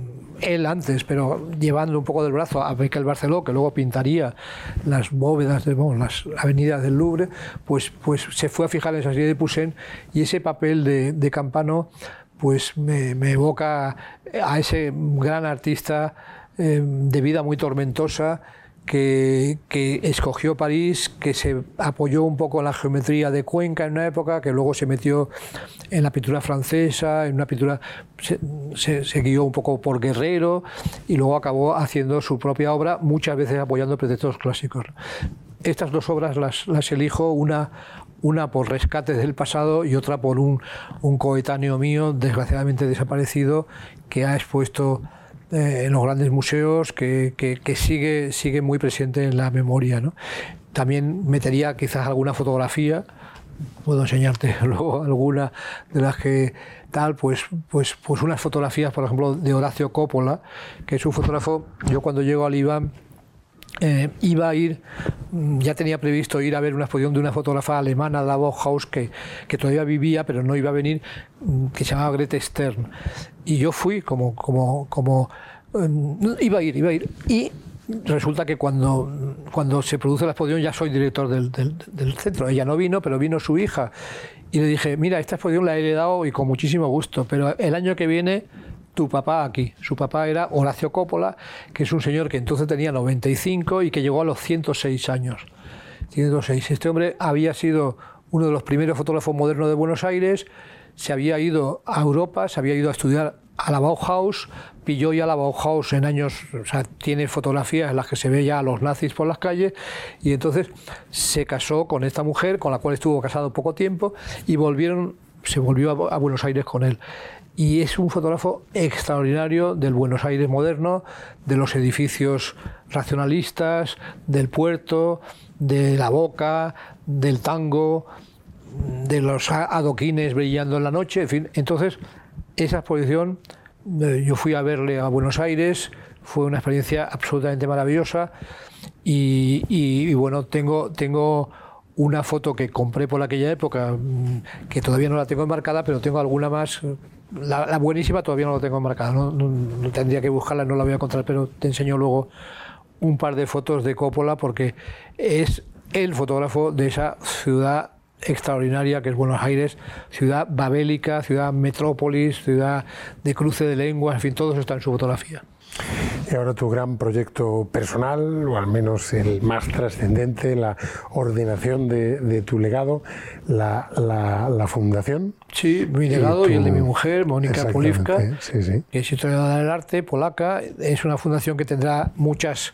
él antes, pero llevando un poco del brazo a Miquel Barceló, que luego pintaría las bóvedas, de, bueno, las avenidas del Louvre, pues, pues se fue a fijar en esa serie de Poussin, y ese papel de, de Campano pues me, me evoca a ese gran artista eh, de vida muy tormentosa, que, que escogió París, que se apoyó un poco en la geometría de Cuenca en una época, que luego se metió en la pintura francesa, en una pintura, se, se, se guió un poco por Guerrero, y luego acabó haciendo su propia obra, muchas veces apoyando preceptos clásicos. Estas dos obras las, las elijo, una, una por rescates del pasado y otra por un, un coetáneo mío, desgraciadamente desaparecido, que ha expuesto eh, en los grandes museos, que, que, que sigue, sigue muy presente en la memoria, ¿no? También metería quizás alguna fotografía, puedo enseñarte luego alguna de las que tal, pues, pues, pues unas fotografías, por ejemplo, de Horacio Coppola, que es un fotógrafo. Yo cuando llego al IBAM Eh, iba a ir, ya tenía previsto ir a ver una exposición de una fotógrafa alemana, la Bauhaus, que, que todavía vivía, pero no iba a venir, que se llamaba Grete Stern. Y yo fui como, como, como um, iba a ir, iba a ir. Y resulta que cuando, cuando se produce la exposición ya soy director del, del, del centro. Ella no vino, pero vino su hija. Y le dije, mira, esta exposición la he heredado y con muchísimo gusto, pero el año que viene tu papá aquí. Su papá era Horacio Coppola, que es un señor que entonces tenía noventa y cinco y que llegó a los ciento seis años. ciento seis. Este hombre había sido uno de los primeros fotógrafos modernos de Buenos Aires, se había ido a Europa, se había ido a estudiar a la Bauhaus, pilló ya la Bauhaus en años, o sea, tiene fotografías en las que se ve ya a los nazis por las calles, y entonces se casó con esta mujer, con la cual estuvo casado poco tiempo, y volvieron, se volvió a, a Buenos Aires con él. Y es un fotógrafo extraordinario del Buenos Aires moderno, de los edificios racionalistas, del puerto, de la Boca, del tango, de los adoquines brillando en la noche, en fin. Entonces, esa exposición, yo fui a verle a Buenos Aires, fue una experiencia absolutamente maravillosa, y, y, y bueno, tengo... tengo una foto que compré por aquella época, que todavía no la tengo enmarcada, pero tengo alguna más. La, la buenísima todavía no la tengo enmarcada, no, no, no tendría que buscarla, no la voy a encontrar, pero te enseño luego un par de fotos de Coppola, porque es el fotógrafo de esa ciudad extraordinaria que es Buenos Aires, ciudad babélica, ciudad metrópolis, ciudad de cruce de lenguas, en fin, todo eso está en su fotografía. Y ahora tu gran proyecto personal, o al menos el más trascendente, la ordenación de, de tu legado, la, la, la fundación. Sí, mi legado y, tu... y el de mi mujer, Mónica Polivka, sí, sí. que es historiadora del arte polaca. Es una fundación que tendrá muchas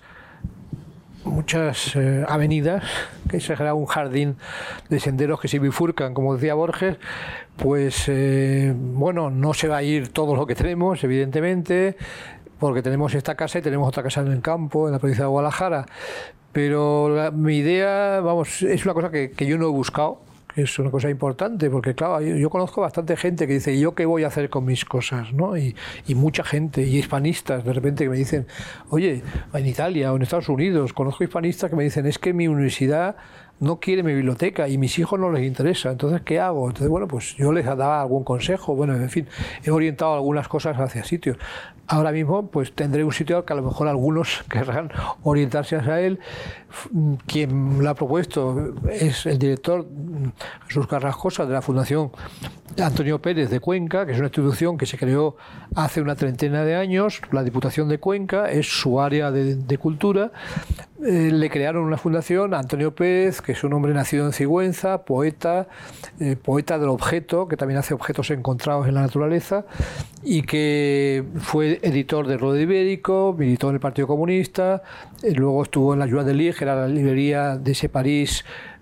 muchas eh, avenidas, que será un jardín de senderos que se bifurcan, como decía Borges. Pues eh, bueno, no se va a ir todo lo que tenemos, evidentemente, porque tenemos esta casa y tenemos otra casa en el campo, en la provincia de Guadalajara, pero la, mi idea, vamos, es una cosa que, que yo no he buscado, que es una cosa importante, porque claro, yo, yo conozco bastante gente que dice, ¿yo qué voy a hacer con mis cosas? ¿No? Y, y mucha gente, y hispanistas, de repente, que me dicen, oye, en Italia o en Estados Unidos, conozco hispanistas que me dicen, es que mi universidad no quiere mi biblioteca y mis hijos no les interesa, entonces ¿qué hago? Entonces, bueno, pues yo les daba algún consejo, bueno, en fin, he orientado algunas cosas hacia sitios. Ahora mismo, pues tendré un sitio que a lo mejor algunos querrán orientarse hacia él. Quien lo ha propuesto es el director Jesús Carrascosa, de la Fundación Antonio Pérez de Cuenca, que es una institución que se creó hace una treintena de años. La Diputación de Cuenca es su área de, de cultura. Eh, le crearon una fundación a Antonio Pérez, que es un hombre nacido en Sigüenza, poeta, eh, poeta del objeto, que también hace objetos encontrados en la naturaleza, y que fue editor de Rodeo Ibérico, militó en el Partido Comunista, eh, luego estuvo en la Joie de Liege, que era la librería de ese París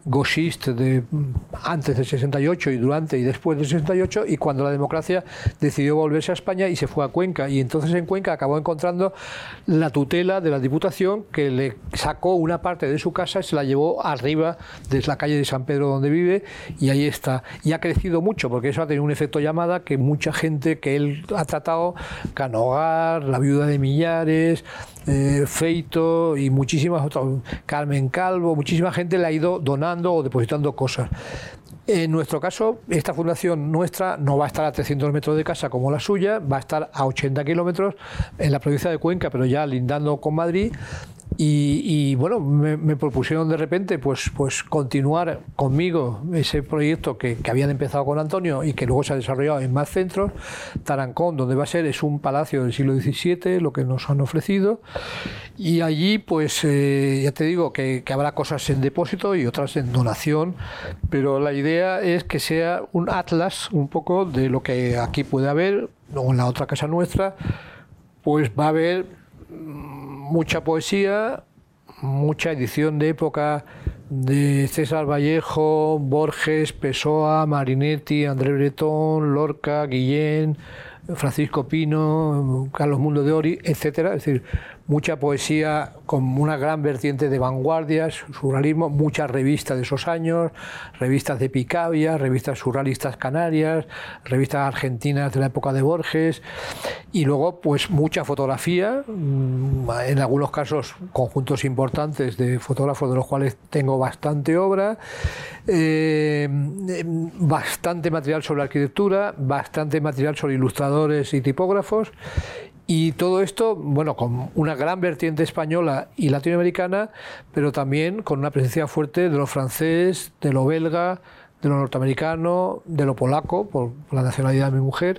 gauchista de antes del sesenta y ocho y durante y después del sesenta y ocho, y cuando la democracia decidió volverse a España y se fue a Cuenca, y entonces en Cuenca acabó encontrando la tutela de la Diputación, que le sacó una parte de su casa y se la llevó arriba de la calle de San Pedro donde vive, y ahí está. Y ha crecido mucho, porque eso ha tenido un efecto llamada, que mucha gente que él ha tratado, Canogar, la viuda de Millares, eh, Feito y muchísimas otras, Carmen Calvo, muchísima gente le ha ido donando o depositando cosas. En nuestro caso, esta fundación nuestra no va a estar a trescientos metros de casa como la suya, va a estar a ochenta kilómetros en la provincia de Cuenca, pero ya lindando con Madrid. Y, y bueno, me, me propusieron de repente pues, pues continuar conmigo ese proyecto que, que habían empezado con Antonio y que luego se ha desarrollado en más centros. Tarancón, donde va a ser, es un palacio del siglo diecisiete, lo que nos han ofrecido, y allí pues eh, ya te digo que, que habrá cosas en depósito y otras en donación, pero la idea es que sea un atlas un poco de lo que aquí puede haber, o en la otra casa nuestra pues va a haber mucha poesía, mucha edición de época de César Vallejo, Borges, Pessoa, Marinetti, André Breton, Lorca, Guillén, Francisco Pino, Carlos Mundo de Ori, etcétera. Es decir, mucha poesía con una gran vertiente de vanguardias, surrealismo, muchas revistas de esos años, revistas de Picabia, revistas surrealistas canarias, revistas argentinas de la época de Borges, y luego pues mucha fotografía, en algunos casos conjuntos importantes de fotógrafos de los cuales tengo bastante obra, eh, bastante material sobre arquitectura, bastante material sobre ilustradores y tipógrafos. Y todo esto, bueno, con una gran vertiente española y latinoamericana, pero también con una presencia fuerte de lo francés, de lo belga, de lo norteamericano, de lo polaco, por la nacionalidad de mi mujer.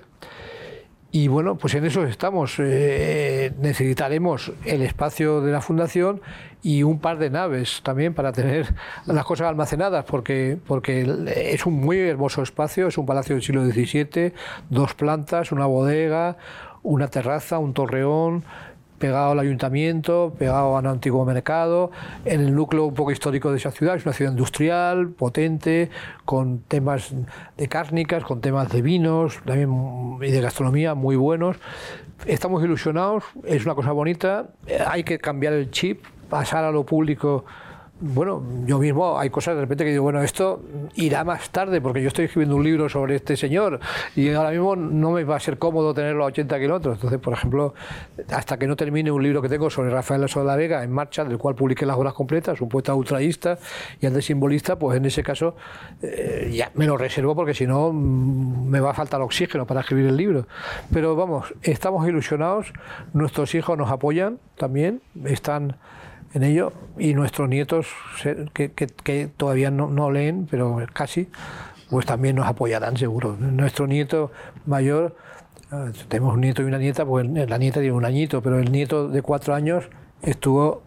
Y bueno, pues en eso estamos. Eh, necesitaremos el espacio de la fundación y un par de naves también para tener las cosas almacenadas, porque, porque es un muy hermoso espacio, es un palacio del siglo diecisiete, dos plantas, una bodega, una terraza, un torreón, pegado al ayuntamiento, pegado a un antiguo mercado, en el núcleo un poco histórico de esa ciudad. Es una ciudad industrial, potente, con temas de cárnicas, con temas de vinos también, y de gastronomía muy buenos. Estamos ilusionados, es una cosa bonita, hay que cambiar el chip, pasar a lo público. Bueno, yo mismo hay cosas de repente que digo, bueno, esto irá más tarde, porque yo estoy escribiendo un libro sobre este señor y ahora mismo no me va a ser cómodo tenerlo a ochenta kilómetros. Entonces, por ejemplo, hasta que no termine un libro que tengo sobre Rafael Lasso de la Vega en marcha, del cual publiqué las obras completas, un poeta ultraísta y antisimbolista, pues en ese caso eh, ya me lo reservo, porque si no me va a faltar oxígeno para escribir el libro. Pero vamos, estamos ilusionados, nuestros hijos nos apoyan también, están en ello, y nuestros nietos, que, que, que todavía no, no leen, pero casi, pues también nos apoyarán seguro. Nuestro nieto mayor, tenemos un nieto y una nieta, pues la nieta tiene un añito, pero el nieto de cuatro años estuvo,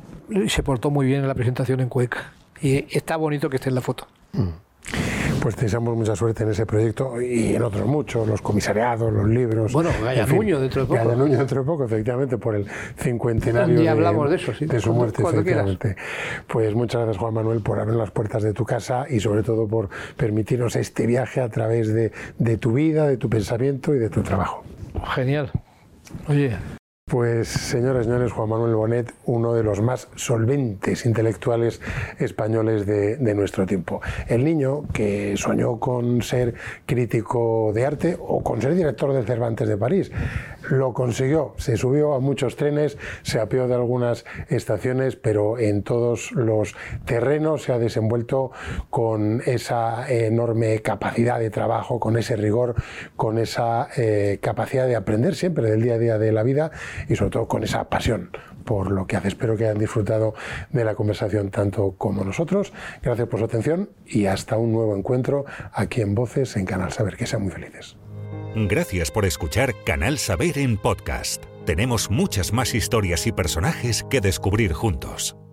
se portó muy bien en la presentación en Cuenca, y está bonito que esté en la foto. Mm. Pues te deseamos mucha suerte en ese proyecto y en otros muchos, los comisariados, los libros. Bueno, Gaya Nuño dentro de poco. Gaya Nuño dentro de poco, efectivamente, por el cincuentenario de, hablamos de, eso, sí, de su muerte, cuando efectivamente. Quieras. Pues muchas gracias, Juan Manuel, por abrir las puertas de tu casa y sobre todo por permitirnos este viaje a través de, de tu vida, de tu pensamiento y de tu trabajo. Genial. Oye... Pues, señoras y señores, Juan Manuel Bonet, uno de los más solventes intelectuales españoles de, de nuestro tiempo. El niño que soñó con ser crítico de arte o con ser director del Cervantes de París. Lo consiguió, se subió a muchos trenes, se apeó de algunas estaciones, pero en todos los terrenos se ha desenvuelto con esa enorme capacidad de trabajo, con ese rigor, con esa eh, capacidad de aprender siempre del día a día de la vida, y sobre todo con esa pasión por lo que hace. Espero que hayan disfrutado de la conversación tanto como nosotros. Gracias por su atención y hasta un nuevo encuentro aquí en Voces en Canal Saber. Que sean muy felices. Gracias por escuchar Canal Saber en podcast. Tenemos muchas más historias y personajes que descubrir juntos.